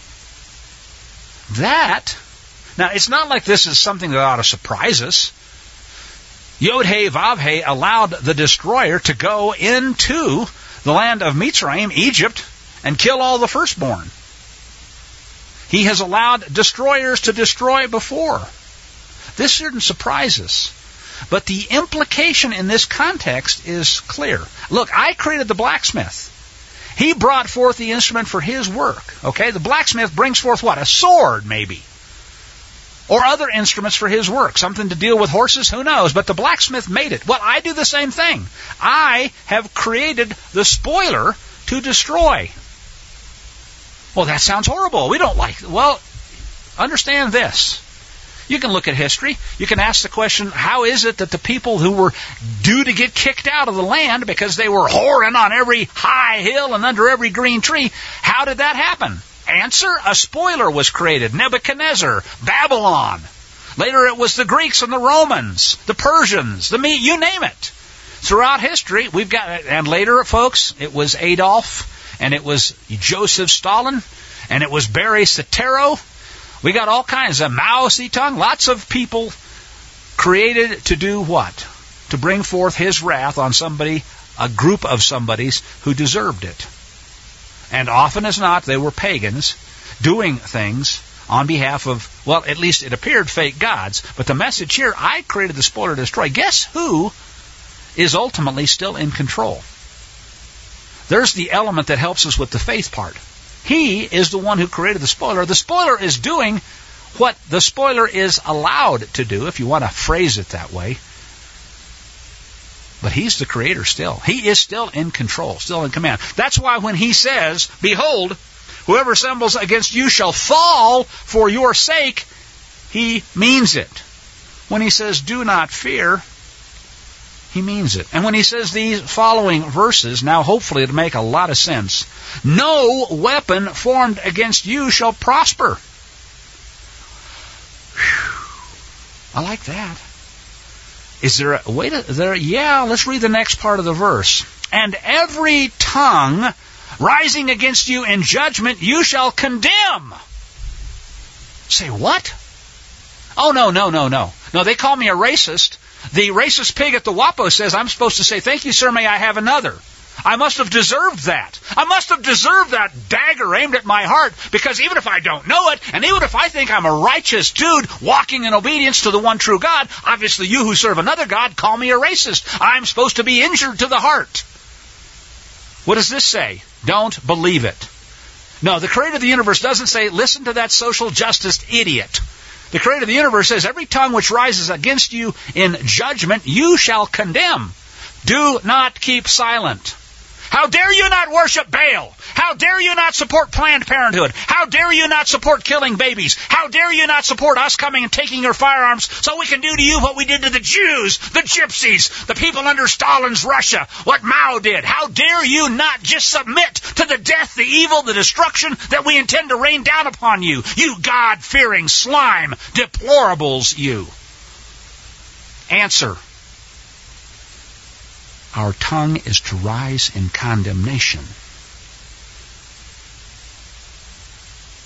Now, it's not like this is something that ought to surprise us. Yod-Heh, Vav-Heh allowed the destroyer to go into the land of Mitzrayim, Egypt, and kill all the firstborn. He has allowed destroyers to destroy before. This shouldn't surprise us. But the implication in this context is clear. Look, I created the blacksmith. He brought forth the instrument for his work. Okay, the blacksmith brings forth what? A sword, maybe. Or other instruments for his work. Something to deal with horses, who knows? But the blacksmith made it. Well, I do the same thing. I have created the spoiler to destroy. Well, that sounds horrible. We don't like it. Well, understand this. You can look at history. You can ask the question, how is it that the people who were due to get kicked out of the land because they were whoring on every high hill and under every green tree, how did that happen? Answer, a spoiler was created. Nebuchadnezzar, Babylon. Later it was the Greeks and the Romans, the Persians, you name it. Throughout history, we've got, and later, folks, it was Adolf, and it was Joseph Stalin, and it was Barry Soetoro. We got all kinds of Mao Zedong, lots of people created to do what? To bring forth his wrath on somebody, a group of somebodies who deserved it. And often as not, they were pagans doing things on behalf of, well, at least it appeared fake gods. But the message here, I created the spoiler to destroy. Guess who is ultimately still in control? There's the element that helps us with the faith part. He is the one who created the spoiler. The spoiler is doing what the spoiler is allowed to do, if you want to phrase it that way. But he's the creator still. He is still in control, still in command. That's why when he says, behold, whoever assembles against you shall fall for your sake, he means it. When he says, do not fear, he means it. And when he says these following verses, now hopefully it'll make a lot of sense. No weapon formed against you shall prosper. Whew. I like that. Is there a way to... Yeah, let's read the next part of the verse. And every tongue rising against you in judgment you shall condemn. Say, what? Oh, no. No, they call me a racist. The racist pig at the WAPO says I'm supposed to say, thank you, sir, may I have another. I must have deserved that. I must have deserved that dagger aimed at my heart, because even if I don't know it, and even if I think I'm a righteous dude walking in obedience to the one true God, obviously you who serve another God call me a racist. I'm supposed to be injured to the heart. What does this say? Don't believe it. No, the creator of the universe doesn't say, listen to that social justice idiot. The creator of the universe says, every tongue which rises against you in judgment, you shall condemn. Do not keep silent. How dare you not worship Baal? How dare you not support Planned Parenthood? How dare you not support killing babies? How dare you not support us coming and taking your firearms so we can do to you what we did to the Jews, the Gypsies, the people under Stalin's Russia, what Mao did? How dare you not just submit to the death, the evil, the destruction that we intend to rain down upon you? You God-fearing slime, deplorables you. Answer. Our tongue is to rise in condemnation.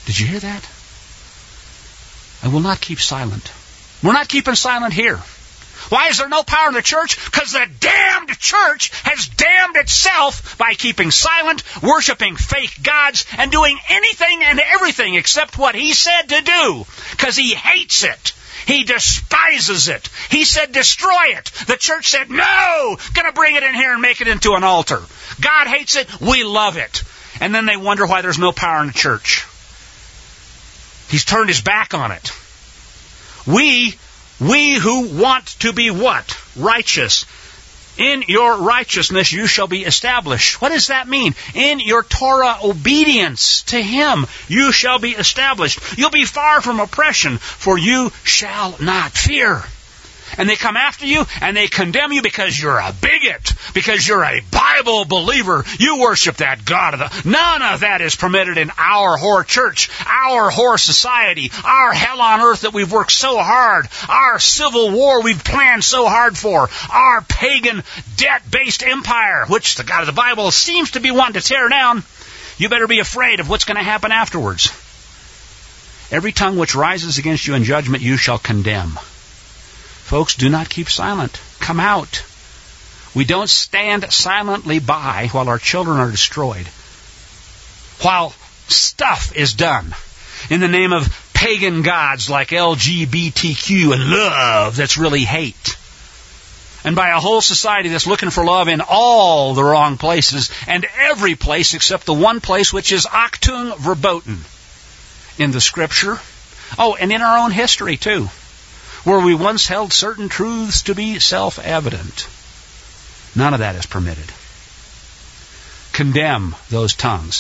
Did you hear that? I will not keep silent. We're not keeping silent here. Why is there no power in the church? Because the damned church has damned itself by keeping silent, worshiping fake gods, and doing anything and everything except what he said to do. Because he hates it. He despises it. He said destroy it. The church said no, gonna bring it in here and make it into an altar. God hates it. We love it. And then they wonder why there's no power in the church. He's turned his back on it. We who want to be what? Righteous. In your righteousness you shall be established. What does that mean? In your Torah obedience to Him you shall be established. You'll be far from oppression, for you shall not fear. And they come after you and they condemn you because you're a bigot, because you're a Bible believer. You worship that God of the... None of that is permitted in our whore church, our whore society, our hell on earth that we've worked so hard, our civil war we've planned so hard for, our pagan debt-based empire, which the God of the Bible seems to be wanting to tear down. You better be afraid of what's going to happen afterwards. Every tongue which rises against you in judgment you shall condemn. Folks, do not keep silent. Come out. We don't stand silently by while our children are destroyed. While stuff is done in the name of pagan gods like LGBTQ and love that's really hate. And by a whole society that's looking for love in all the wrong places and every place except the one place which is Achtung verboten in the Scripture. Oh, and in our own history too, where we once held certain truths to be self-evident. None of that is permitted. Condemn those tongues.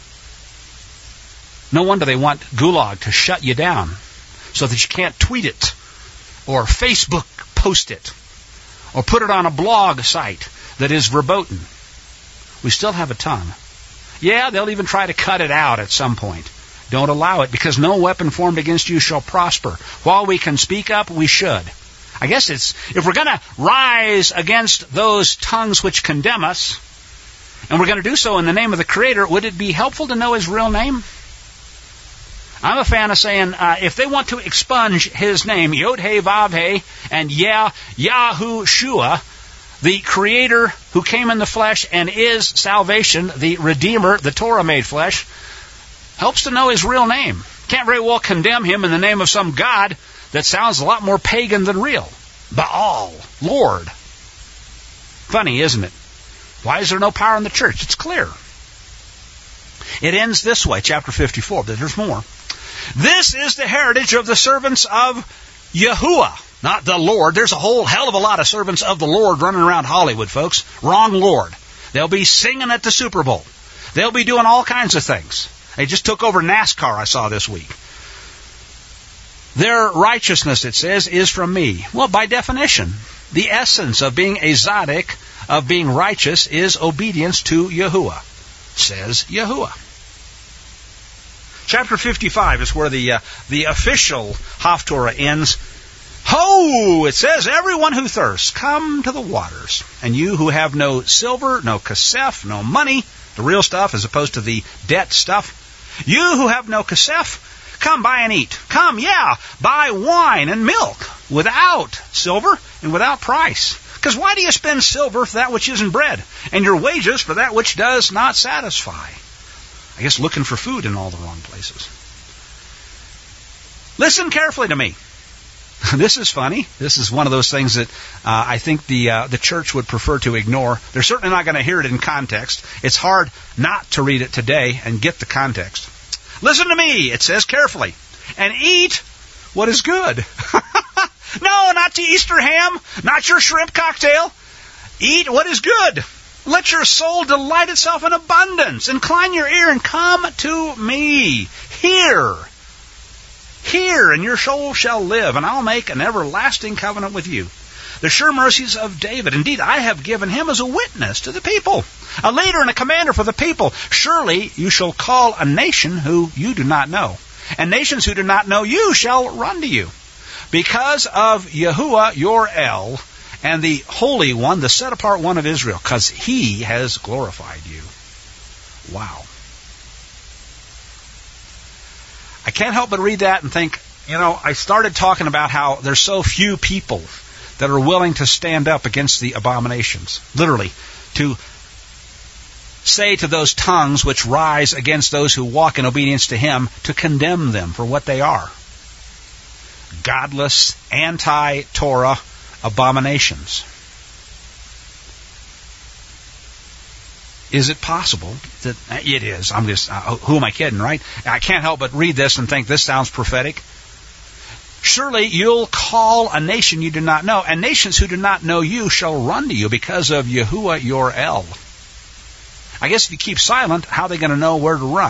No wonder they want Gulag to shut you down so that you can't tweet it or Facebook post it or put it on a blog site that is verboten. We still have a tongue. Yeah, they'll even try to cut it out at some point. Don't allow it, because no weapon formed against you shall prosper. While we can speak up, we should. I guess it's, if we're going to rise against those tongues which condemn us, and we're going to do so in the name of the Creator, would it be helpful to know His real name? I'm a fan of saying, if they want to expunge His name, Yod-He, Vav-He, and Yahushua, the Creator who came in the flesh and is salvation, the Redeemer, the Torah made flesh, helps to know His real name. Can't very well condemn Him in the name of some God that sounds a lot more pagan than real. Baal, Lord. Funny, isn't it? Why is there no power in the church? It's clear. It ends this way, chapter 54, but there's more. This is the heritage of the servants of Yahuwah, not the Lord. There's a whole hell of a lot of servants of the Lord running around Hollywood, folks. Wrong Lord. They'll be singing at the Super Bowl. They'll be doing all kinds of things. They just took over NASCAR, I saw this week. Their righteousness, it says, is from me. Well, by definition, the essence of being a tzaddik, of being righteous, is obedience to Yahuwah, says Yahuwah. Chapter 55 is where the official Haftorah ends. Ho! It says, everyone who thirsts, come to the waters. And you who have no silver, no kasef, no money, the real stuff as opposed to the debt stuff, you who have no kasef, come buy and eat. Come, buy wine and milk without silver and without price. Because why do you spend silver for that which isn't bread, and your wages for that which does not satisfy? I guess looking for food in all the wrong places. Listen carefully to me. This is funny. This is one of those things that I think the church would prefer to ignore. They're certainly not going to hear it in context. It's hard not to read it today and get the context. Listen to me, it says carefully, and eat what is good. No, not the Easter ham, not your shrimp cocktail. Eat what is good. Let your soul delight itself in abundance. Incline your ear and come to me. Hear, and your soul shall live, and I'll make an everlasting covenant with you. The sure mercies of David. Indeed, I have given him as a witness to the people, a leader and a commander for the people. Surely you shall call a nation who you do not know, and nations who do not know you shall run to you. Because of Yahuwah your El, and the Holy One, the set-apart one of Israel, because He has glorified you. Wow. I can't help but read that and think, I started talking about how there's so few people that are willing to stand up against the abominations. Literally, to say to those tongues which rise against those who walk in obedience to Him, to condemn them for what they are. Godless, anti-Torah abominations. Is it possible that it is? I'm just, who am I kidding, right? I can't help but read this and think this sounds prophetic. Surely you'll call a nation you do not know, and nations who do not know you shall run to you because of Yahuwah your El. I guess if you keep silent, how are they going to know where to run?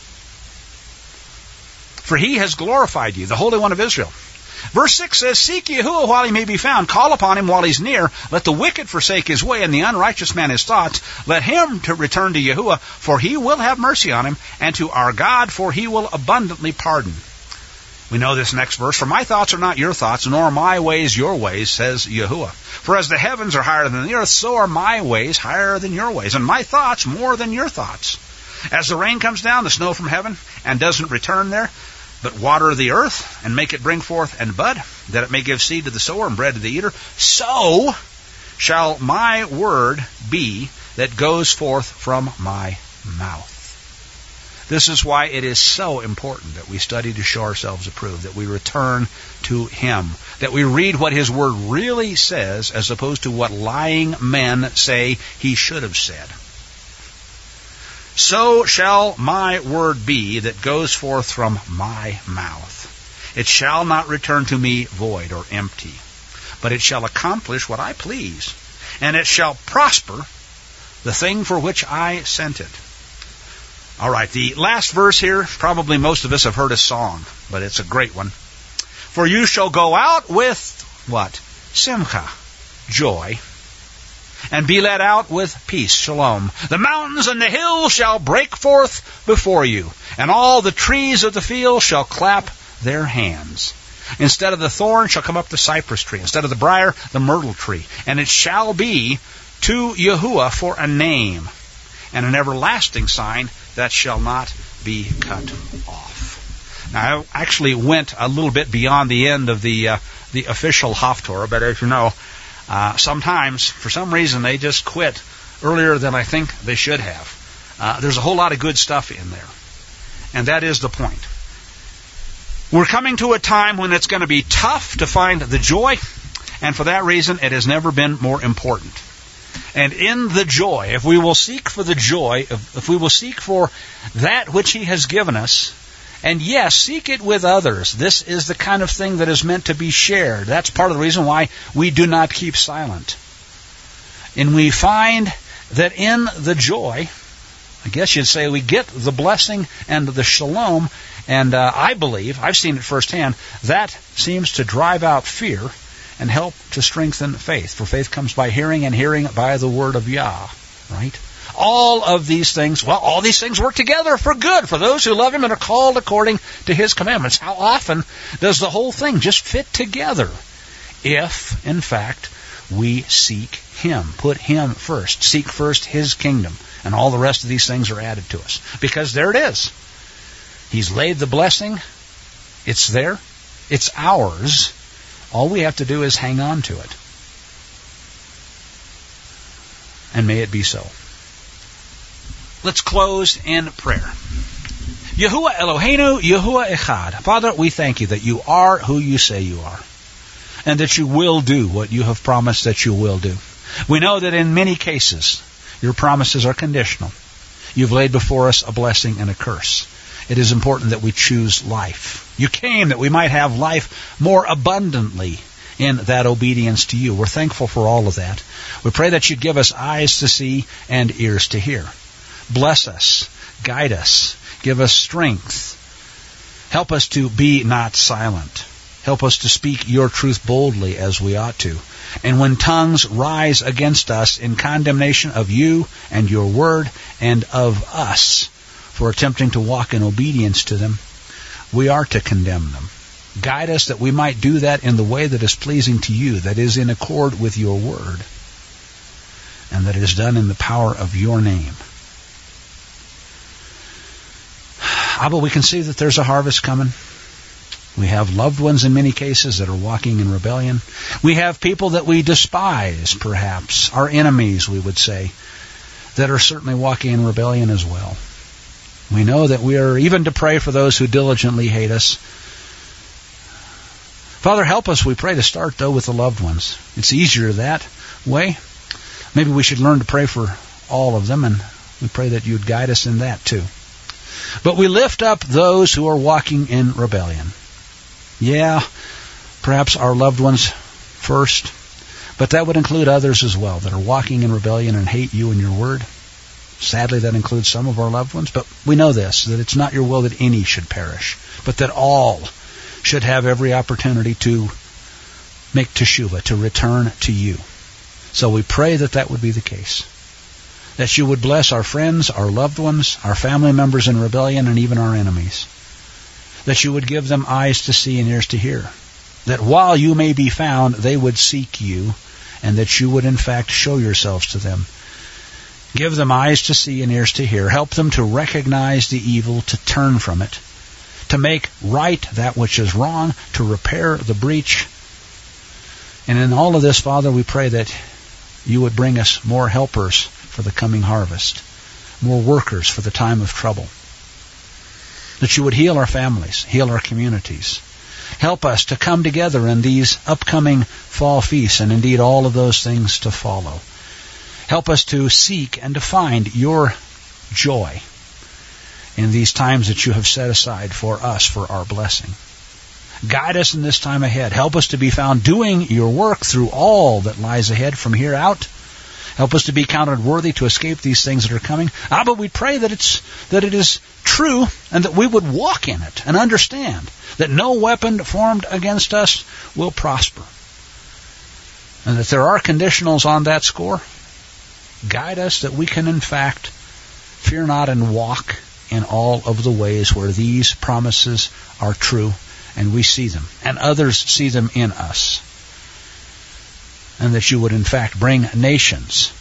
For He has glorified you, the Holy One of Israel. Verse 6 says, Seek Yahuwah while He may be found. Call upon Him while He's near. Let the wicked forsake his way, and the unrighteous man his thoughts. Let him to return to Yahuwah, for He will have mercy on him, and to our God, for He will abundantly pardon. We know this next verse. For my thoughts are not your thoughts, nor my ways your ways, says Yahuwah. For as the heavens are higher than the earth, so are my ways higher than your ways, and my thoughts more than your thoughts. As the rain comes down, the snow from heaven, and doesn't return there, but water the earth, and make it bring forth and bud, that it may give seed to the sower and bread to the eater, so shall my word be that goes forth from my mouth. This is why it is so important that we study to show ourselves approved, that we return to Him, that we read what His Word really says as opposed to what lying men say He should have said. So shall my word be that goes forth from my mouth. It shall not return to me void or empty, but it shall accomplish what I please, and it shall prosper the thing for which I sent it. All right, the last verse here, probably most of us have heard a song, but it's a great one. For you shall go out with, what? Simcha, joy, and be led out with peace, shalom. The mountains and the hills shall break forth before you, and all the trees of the field shall clap their hands. Instead of the thorn shall come up the cypress tree, instead of the briar, the myrtle tree. And it shall be to Yahuwah for a name, and an everlasting sign that shall not be cut off. Now, I actually went a little bit beyond the end of the official Haftorah, but as you know, sometimes, for some reason, they just quit earlier than I think they should have. There's a whole lot of good stuff in there. And that is the point. We're coming to a time when it's going to be tough to find the joy, and for that reason, it has never been more important. And in the joy, if we will seek for the joy, if we will seek for that which He has given us, and yes, seek it with others. This is the kind of thing that is meant to be shared. That's part of the reason why we do not keep silent. And we find that in the joy, I guess you'd say, we get the blessing and the shalom. And I believe, I've seen it firsthand, that seems to drive out fear and help to strengthen faith. For faith comes by hearing, and hearing by the word of Yah. Right? All of these things, all these things work together for good for those who love Him and are called according to His commandments. How often does the whole thing just fit together? If, in fact, we seek Him, put Him first, seek first His kingdom, and all the rest of these things are added to us. Because there it is. He's laid the blessing. It's there. It's ours. All we have to do is hang on to it. And may it be so. Let's close in prayer. Yahuwah Eloheinu, Yahuwah Echad. Father, we thank You that You are who You say You are, and that You will do what You have promised that You will do. We know that in many cases, Your promises are conditional. You've laid before us a blessing and a curse. It is important that we choose life. You came that we might have life more abundantly in that obedience to You. We're thankful for all of that. We pray that You'd give us eyes to see and ears to hear. Bless us, guide us, give us strength. Help us to be not silent. Help us to speak Your truth boldly as we ought to. And when tongues rise against us in condemnation of You and Your word and of us for attempting to walk in obedience to them, we are to condemn them. Guide us that we might do that in the way that is pleasing to You, that is in accord with Your word, and that is done in the power of Your name. But we can see that there's a harvest coming. We have loved ones in many cases that are walking in rebellion. We have people that we despise, perhaps, our enemies, we would say, that are certainly walking in rebellion as well. We know that we are even to pray for those who diligently hate us. Father, help us, we pray, to start, though, with the loved ones. It's easier that way. Maybe we should learn to pray for all of them, and we pray that you'd guide us in that, too. But we lift up those who are walking in rebellion. Yeah, perhaps our loved ones first, but that would include others as well that are walking in rebellion and hate you and your word. Sadly, that includes some of our loved ones, but we know this, that it's not your will that any should perish, but that all should have every opportunity to make teshuvah, to return to you. So we pray that that would be the case. That you would bless our friends, our loved ones, our family members in rebellion, and even our enemies. That you would give them eyes to see and ears to hear. That while you may be found, they would seek you, and that you would in fact show yourselves to them. Give them eyes to see and ears to hear. Help them to recognize the evil, to turn from it, to make right that which is wrong, to repair the breach. And in all of this, Father, we pray that you would bring us more helpers for the coming harvest, more workers for the time of trouble. That you would heal our families, heal our communities. Help us to come together in these upcoming fall feasts, and indeed all of those things to follow. Help us to seek and to find your joy in these times that you have set aside for us for our blessing. Guide us in this time ahead. Help us to be found doing your work through all that lies ahead from here out. Help us to be counted worthy to escape these things that are coming. But we pray that it is true, and that we would walk in it and understand that no weapon formed against us will prosper. And that there are conditionals on that score. Guide us that we can in fact fear not and walk in all of the ways where these promises are true, and we see them, and others see them in us. And that you would in fact bring nations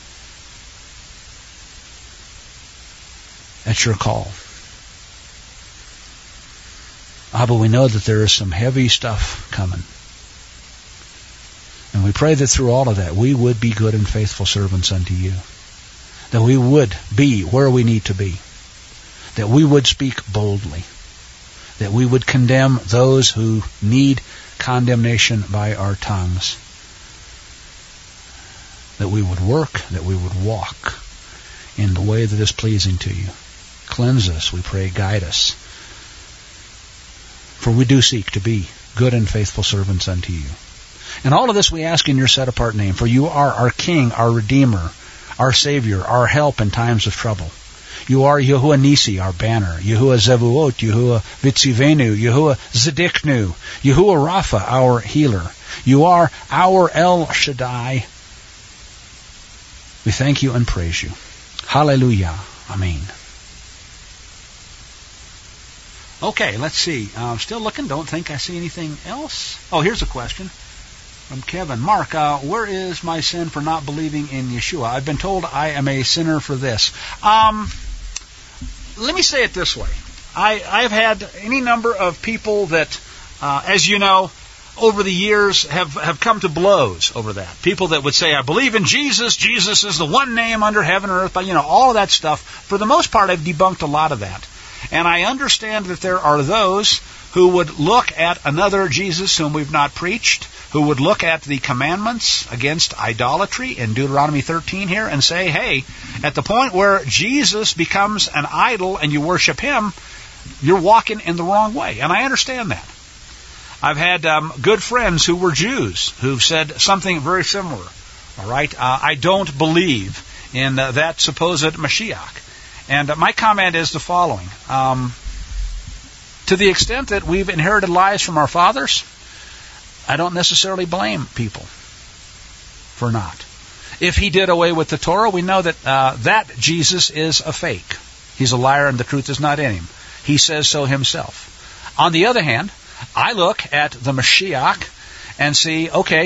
at your call. But we know that there is some heavy stuff coming. And we pray that through all of that, we would be good and faithful servants unto you. That we would be where we need to be. That we would speak boldly. That we would condemn those who need condemnation by our tongues. That we would work, that we would walk in the way that is pleasing to you. Cleanse us, we pray, guide us. For we do seek to be good and faithful servants unto you. And all of this we ask in your set-apart name, for you are our King, our Redeemer, our Savior, our help in times of trouble. You are Yahuwah Nisi, our banner, Yahuwah Zevuot, Yahuwah Vitzivenu, Yahuwah Zedeknu, Yahuwah Rapha, our healer. You are our El Shaddai. We thank you and praise you. Hallelujah. Amen. Okay, let's see. I'm still looking. Don't think I see anything else. Oh, here's a question from Kevin. Mark, where is my sin for not believing in Yeshua? I've been told I am a sinner for this. Let me say it this way. I've had any number of people that, as you know, over the years have come to blows over that. People that would say, I believe in Jesus. Jesus is the one name under heaven and earth. But, all of that stuff. For the most part, I've debunked a lot of that. And I understand that there are those who would look at another Jesus whom we've not preached, who would look at the commandments against idolatry in Deuteronomy 13 here and say, hey, at the point where Jesus becomes an idol and you worship him, you're walking in the wrong way. And I understand that. I've had good friends who were Jews who've said something very similar. All right, I don't believe in that supposed Mashiach. And my comment is the following. To the extent that we've inherited lies from our fathers, I don't necessarily blame people for not. If he did away with the Torah, we know that that Jesus is a fake. He's a liar and the truth is not in him. He says so himself. On the other hand, I look at the Mashiach and see, okay,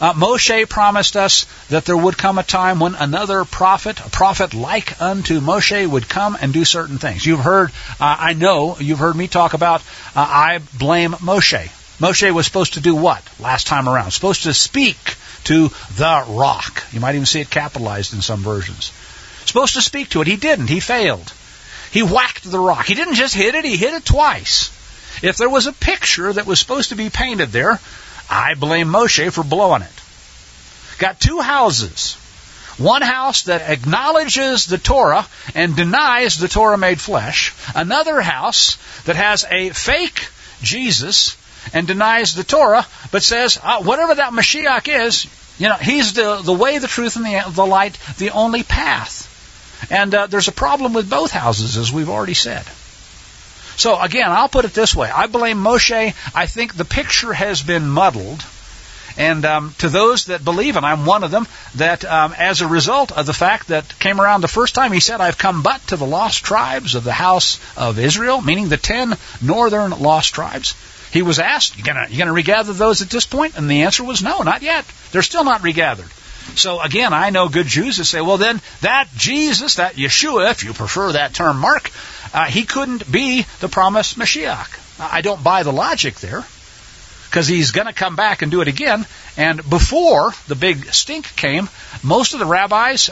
Moshe promised us that there would come a time when another prophet, a prophet like unto Moshe, would come and do certain things. You've heard, I know, you've heard me talk about, I blame Moshe. Moshe was supposed to do what last time around? Supposed to speak to the rock. You might even see it capitalized in some versions. Supposed to speak to it. He didn't. He failed. He whacked the rock. He didn't just hit it, he hit it twice. If there was a picture that was supposed to be painted there, I blame Moshe for blowing it. Got two houses. One house that acknowledges the Torah and denies the Torah made flesh. Another house that has a fake Jesus and denies the Torah, but says, whatever that Mashiach is, he's the way, the truth, and the light, the only path. And there's a problem with both houses, as we've already said. So again, I'll put it this way. I blame Moshe. I think the picture has been muddled. And to those that believe, and I'm one of them, that as a result of the fact that came around the first time, he said, I've come but to the lost tribes of the house of Israel, meaning the 10 northern lost tribes. He was asked, you gonna regather those at this point? And the answer was no, not yet. They're still not regathered. So again, I know good Jews that say, well then, that Jesus, that Yeshua, if you prefer that term, Mark, he couldn't be the promised Mashiach. I don't buy the logic there, because he's going to come back and do it again. And before the big stink came, most of the rabbis,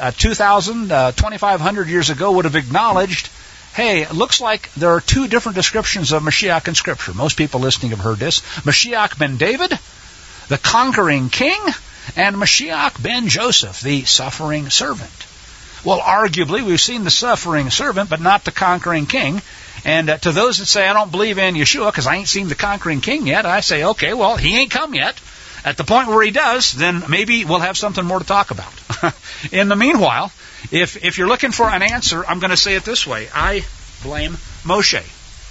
2,500 years ago, would have acknowledged, hey, it looks like there are two different descriptions of Mashiach in Scripture. Most people listening have heard this. Mashiach ben David, the conquering king, and Mashiach ben Joseph, the suffering servant. Well, arguably, we've seen the suffering servant, but not the conquering king. And to those that say, I don't believe in Yeshua because I ain't seen the conquering king yet, I say, okay, well, he ain't come yet. At the point where he does, then maybe we'll have something more to talk about. In the meanwhile, if you're looking for an answer, I'm going to say it this way. I blame Moshe.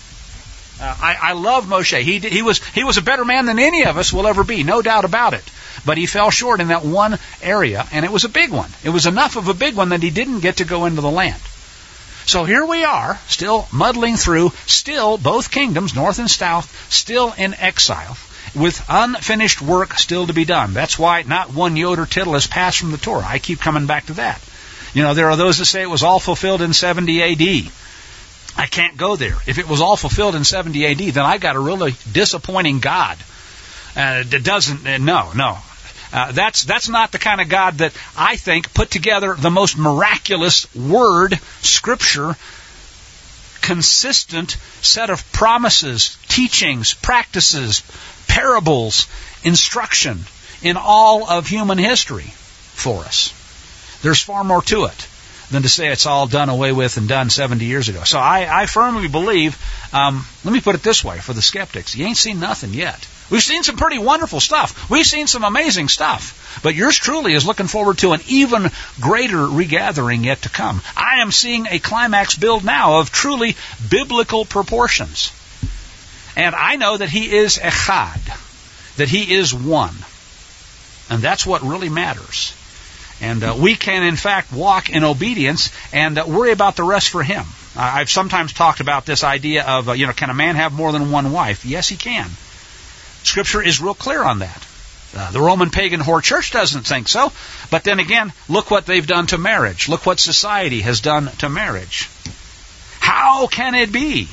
I love Moshe. He was a better man than any of us will ever be, no doubt about it. But he fell short in that one area, and it was a big one. It was enough of a big one that he didn't get to go into the land. So here we are, still muddling through, still both kingdoms, north and south, still in exile, with unfinished work still to be done. That's why not one yod or tittle has passed from the Torah. I keep coming back to that. There are those that say it was all fulfilled in 70 A.D. I can't go there. If it was all fulfilled in 70 A.D., then I got a really disappointing God. It doesn't, no. That's not the kind of God that I think put together the most miraculous word, Scripture, consistent set of promises, teachings, practices, parables, instruction in all of human history for us. There's far more to it than to say it's all done away with and done 70 years ago. So I firmly believe, let me put it this way for the skeptics, you ain't seen nothing yet. We've seen some pretty wonderful stuff. We've seen some amazing stuff. But yours truly is looking forward to an even greater regathering yet to come. I am seeing a climax build now of truly biblical proportions. And I know that he is echad, that he is one. And that's what really matters. And we can, in fact, walk in obedience and worry about the rest for him. I've sometimes talked about this idea of, can a man have more than one wife? Yes, he can. Scripture is real clear on that. The Roman pagan whore church doesn't think so. But then again, look what they've done to marriage. Look what society has done to marriage. How can it be?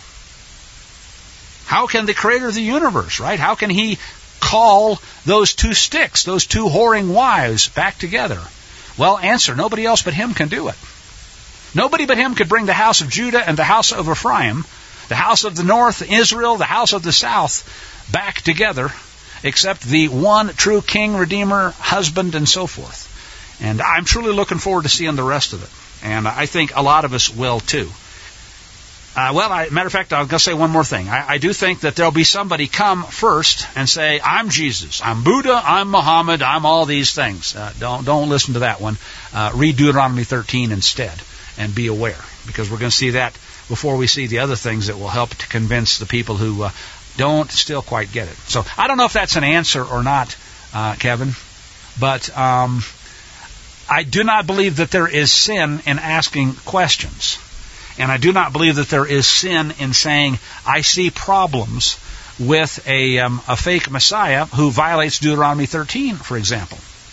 How can the creator of the universe, right? How can he call those two sticks, those two whoring wives, back together? Well, answer, nobody else but him can do it. Nobody but him could bring the house of Judah and the house of Ephraim, the house of the north, Israel, the house of the south, back together, except the one true king, redeemer, husband, and so forth. And I'm truly looking forward to seeing the rest of it. And I think a lot of us will too. Matter of fact, I'm going to say one more thing. I do think that there'll be somebody come first and say, I'm Jesus, I'm Buddha, I'm Muhammad, I'm all these things. Don't listen to that one. Read Deuteronomy 13 instead, and be aware, because we're going to see that before we see the other things that will help to convince the people who don't still quite get it. So I don't know if that's an answer or not, Kevin, but I do not believe that there is sin in asking questions. And I do not believe that there is sin in saying, I see problems with a fake Messiah who violates Deuteronomy 13, for example.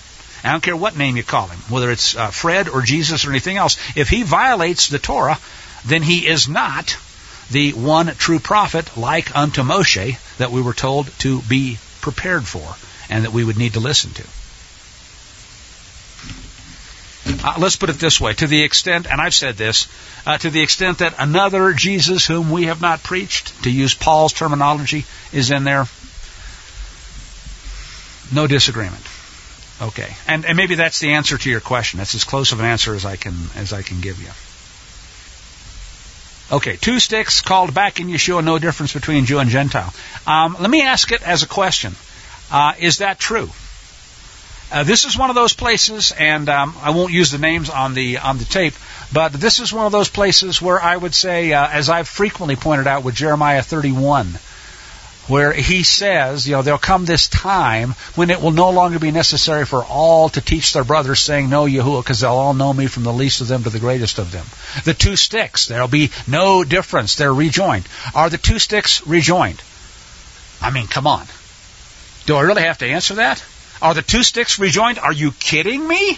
I don't care what name you call him, whether it's Fred or Jesus or anything else. If he violates the Torah, then he is not the one true prophet like unto Moshe that we were told to be prepared for and that we would need to listen to. Let's put it this way, to the extent, and I've said this, to the extent that another Jesus whom we have not preached, to use Paul's terminology, is in there, no disagreement. Okay, and maybe that's the answer to your question. That's as close of an answer as I can give you. Okay, 2 sticks called back in Yeshua, no difference between Jew and Gentile. Let me ask it as a question. Is that true? This is one of those places, and I won't use the names on the tape, but this is one of those places where I would say, as I've frequently pointed out with Jeremiah 31, where he says, there'll come this time when it will no longer be necessary for all to teach their brothers, saying, know Yahuwah, because they'll all know me from the least of them to the greatest of them. The 2 sticks, there'll be no difference. They're rejoined. Are the 2 sticks rejoined? I mean, come on. Do I really have to answer that? Are the 2 sticks rejoined? Are you kidding me?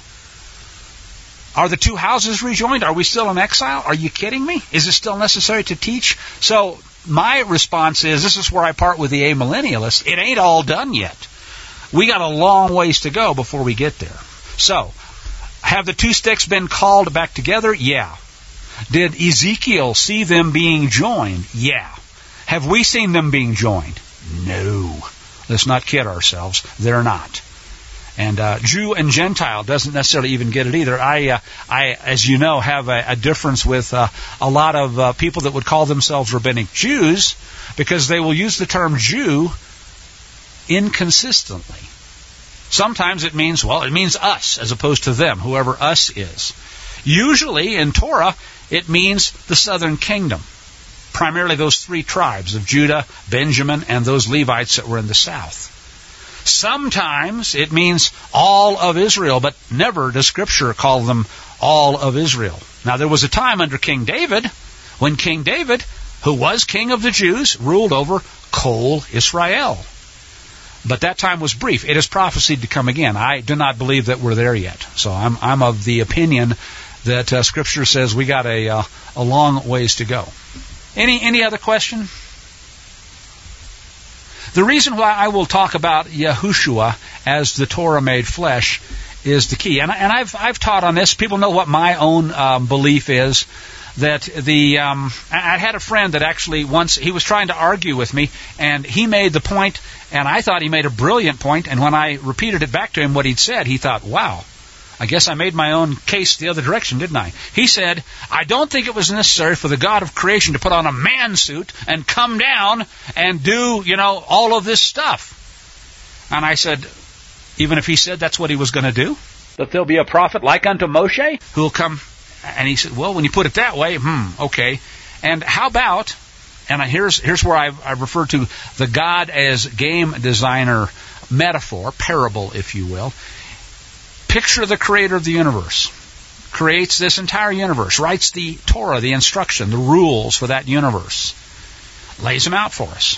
Are the 2 houses rejoined? Are we still in exile? Are you kidding me? Is it still necessary to teach? So my response is, this is where I part with the amillennialist, it ain't all done yet. We got a long ways to go before we get there. So, have the 2 sticks been called back together? Yeah. Did Ezekiel see them being joined? Yeah. Have we seen them being joined? No. Let's not kid ourselves. They're not. And Jew and Gentile doesn't necessarily even get it either. I as you know, have a difference with a lot of people that would call themselves rabbinic Jews because they will use the term Jew inconsistently. Sometimes it means us as opposed to them, whoever us is. Usually in Torah, it means the southern kingdom. Primarily those 3 tribes of Judah, Benjamin, and those Levites that were in the south. Sometimes it means all of Israel, but never does Scripture call them all of Israel. Now, there was a time under King David when King David, who was king of the Jews, ruled over Kol Israel. But that time was brief. It is prophesied to come again. I do not believe that we're there yet. So I'm of the opinion that Scripture says we got a long ways to go. Any other question? The reason why I will talk about Yahushua as the Torah made flesh is the key. And I've taught on this. People know what my own belief is. That I had a friend that actually once, he was trying to argue with me, and he made the point, and I thought he made a brilliant point, and when I repeated it back to him what he'd said, he thought, wow, I guess I made my own case the other direction, didn't I? He said, I don't think it was necessary for the God of creation to put on a man suit and come down and do, all of this stuff. And I said, even if he said that's what he was going to do, that there'll be a prophet like unto Moshe who will come. And he said, well, when you put it that way, okay. And how about, and here's where I refer to the God as game designer metaphor, parable, if you will. Picture the creator of the universe, creates this entire universe, writes the Torah, the instruction, the rules for that universe, lays them out for us.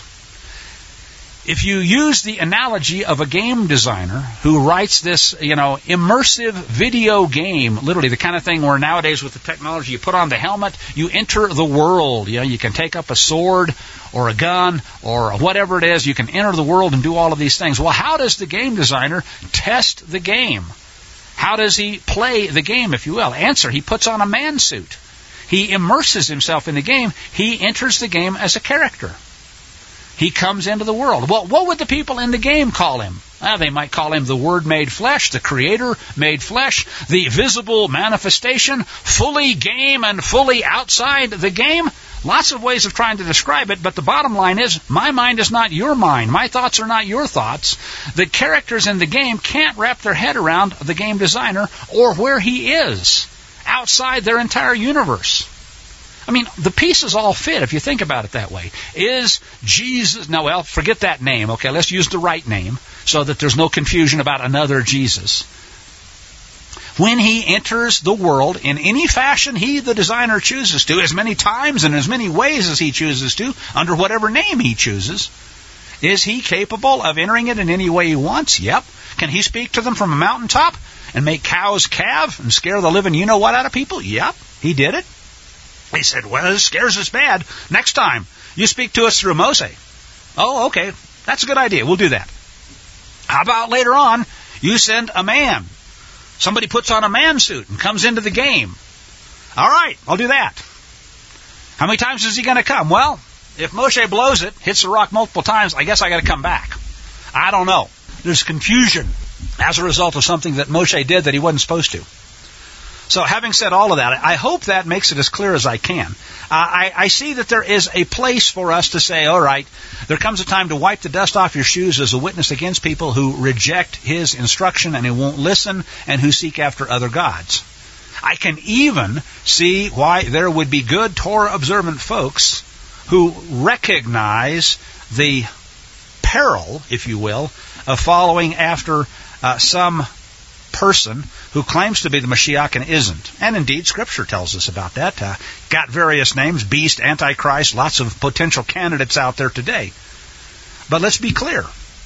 If you use the analogy of a game designer who writes this, immersive video game, literally the kind of thing where nowadays with the technology you put on the helmet, you enter the world. You can take up a sword or a gun or whatever it is. You can enter the world and do all of these things. Well, how does the game designer test the game? How does he play the game, if you will? Answer, he puts on a man suit. He immerses himself in the game. He enters the game as a character. He comes into the world. Well, what would the people in the game call him? They might call him the Word made flesh, the Creator made flesh, the visible manifestation, fully game and fully outside the game. Lots of ways of trying to describe it, but the bottom line is, my mind is not your mind. My thoughts are not your thoughts. The characters in the game can't wrap their head around the game designer or where he is outside their entire universe. I mean, the pieces all fit if you think about it that way. Is Jesus... No, well, forget that name. Okay, let's use the right name so that there's no confusion about another Jesus. When he enters the world in any fashion he, the designer, chooses to, as many times and as many ways as he chooses to, under whatever name he chooses, is he capable of entering it in any way he wants? Yep. Can he speak to them from a mountaintop? and make cows calve and scare the living you-know-what out of people? Yep, he did it. He said, well, this scares us bad. Next time, you speak to us through Moses. Oh, okay, that's a good idea. We'll do that. How about later on, you send a man. Somebody puts on a man suit and comes into the game. All right, I'll do that. How many times is he going to come? Well, if Moshe blows it, hits the rock multiple times, I guess I got to come back. I don't know. There's confusion as a result of something that Moshe did that he wasn't supposed to. So having said all of that, I hope that makes it as clear as I can. I see that there is a place for us to say, all right, there comes a time to wipe the dust off your shoes as a witness against people who reject his instruction and who won't listen and who seek after other gods. I can even see why there would be good Torah-observant folks who recognize the peril, if you will, of following after some person who claims to be the Mashiach and isn't. And indeed, Scripture tells us about that. Got various names, beast, antichrist, lots of potential candidates out there today. But let's be clear.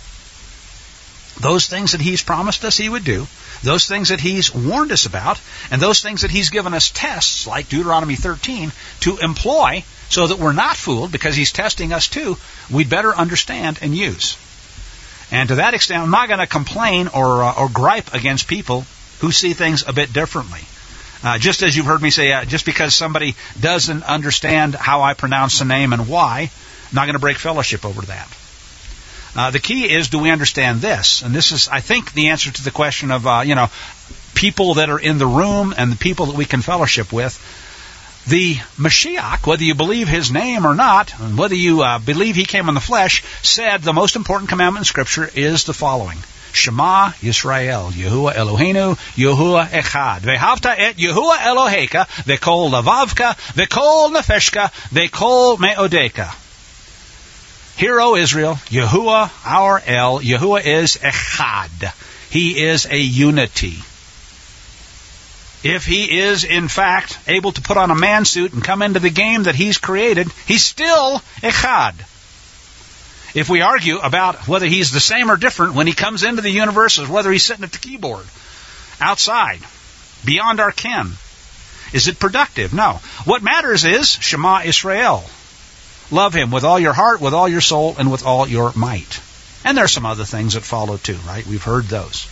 Those things that he's promised us he would do, those things that he's warned us about, and those things that he's given us tests, like Deuteronomy 13, to employ so that we're not fooled, because he's testing us too, we'd better understand and use. And to that extent, I'm not going to complain or gripe against people who see things a bit differently. Just as you've heard me say, just because somebody doesn't understand how I pronounce the name and why, I'm not going to break fellowship over that. The key is, do we understand this? And this is, I think, the answer to the question of, people that are in the room and the people that we can fellowship with. The Mashiach, whether you believe his name or not, and whether you believe he came in the flesh, said the most important commandment in Scripture is the following. Shema Yisrael, Yehuah Eloheinu, Yehuah Echad. Vehavta et Yehuah Eloheka, vekol lavavka, vekol nefeshka, vekol meodeka. Hear, O Israel, Yehuah, our El, Yehuah is Echad. He is a unity. If he is, in fact, able to put on a man suit and come into the game that he's created, he's still Echad. If we argue about whether he's the same or different when he comes into the universe, or whether he's sitting at the keyboard, outside, beyond our ken, is it productive? No. What matters is Shema Israel. Love him with all your heart, with all your soul, and with all your might. And there's some other things that follow too, right? We've heard those.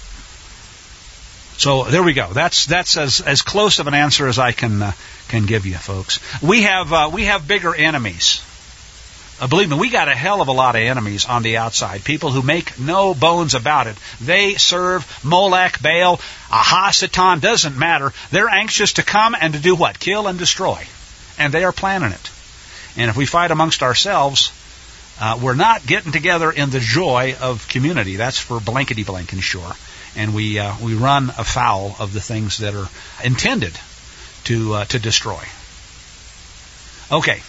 So there we go. That's as close of an answer as I can give you, folks. We have bigger enemies. Believe me, we got a hell of a lot of enemies on the outside. People who make no bones about it. They serve Molech, Baal, Aha, Satan, doesn't matter. They're anxious to come and to do what? Kill and destroy. And they are planning it. And if we fight amongst ourselves, we're not getting together in the joy of community. That's for blankety-blank and sure. And we run afoul of the things that are intended to destroy. Okay.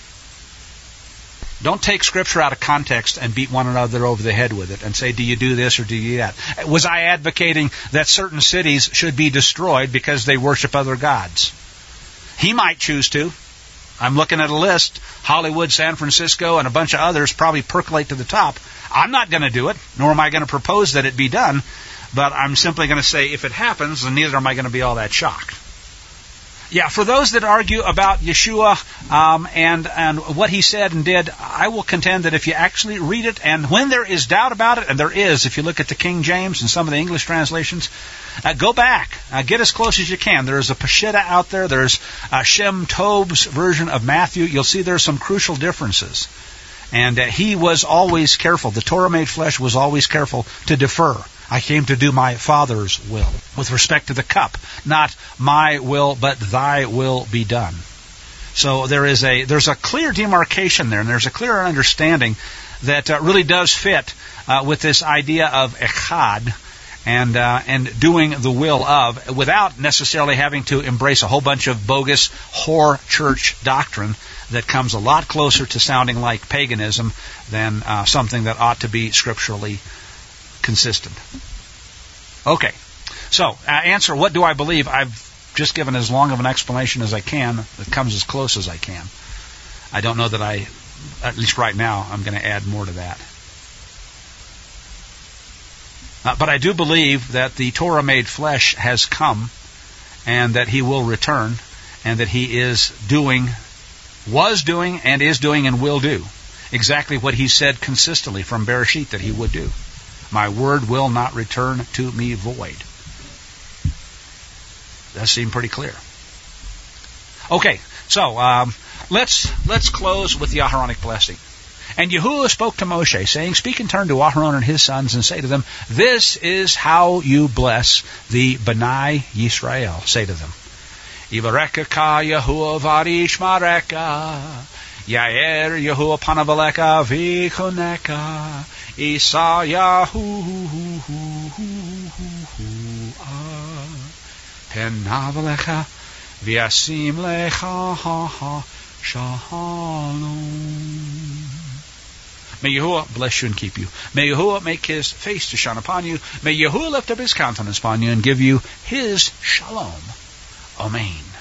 Don't take Scripture out of context and beat one another over the head with it and say, do you do this or do you that? Was I advocating that certain cities should be destroyed because they worship other gods? He might choose to. I'm looking at a list. Hollywood, San Francisco, and a bunch of others probably percolate to the top. I'm not going to do it, nor am I going to propose that it be done. But I'm simply going to say, if it happens, then neither am I going to be all that shocked. Yeah, for those that argue about Yeshua and what he said and did, I will contend that if you actually read it, and when there is doubt about it, and there is, if you look at the King James and some of the English translations, go back, get as close as you can. There is a Peshitta out there. There's Shem Tov's version of Matthew. You'll see there's some crucial differences. And he was always careful. The Torah made flesh was always careful to defer. I came to do my Father's will. With respect to the cup, not my will, but thy will be done. So there's a clear demarcation there, and there's a clear understanding that really does fit with this idea of echad and doing the will of, without necessarily having to embrace a whole bunch of bogus whore church doctrine that comes a lot closer to sounding like paganism than something that ought to be scripturally consistent. Okay, so answer, what do I believe? I've just given as long of an explanation as I can. It comes as close as I can. I don't know that at least right now, I'm going to add more to that. But I do believe that the Torah made flesh has come, and that he will return, and that he was doing, and is doing, and will do exactly what he said consistently from Bereshit that he would do. My word will not return to me void. That seemed pretty clear. Okay, so let's close with the Aharonic blessing. And Yahuwah spoke to Moshe, saying, Speak in turn to Aharon and his sons, and say to them, This is how you bless the B'nai Yisrael. Say to them, Yivarekah Yahuwah v'yishmareka, Yair Yahuwah panav aleka v'choneka, Isayahu penav alecha v'yasim lecha shalom. May Yahuwah bless you and keep you. May Yahuwah make his face to shine upon you. May Yahuwah lift up his countenance upon you and give you his shalom. Amen.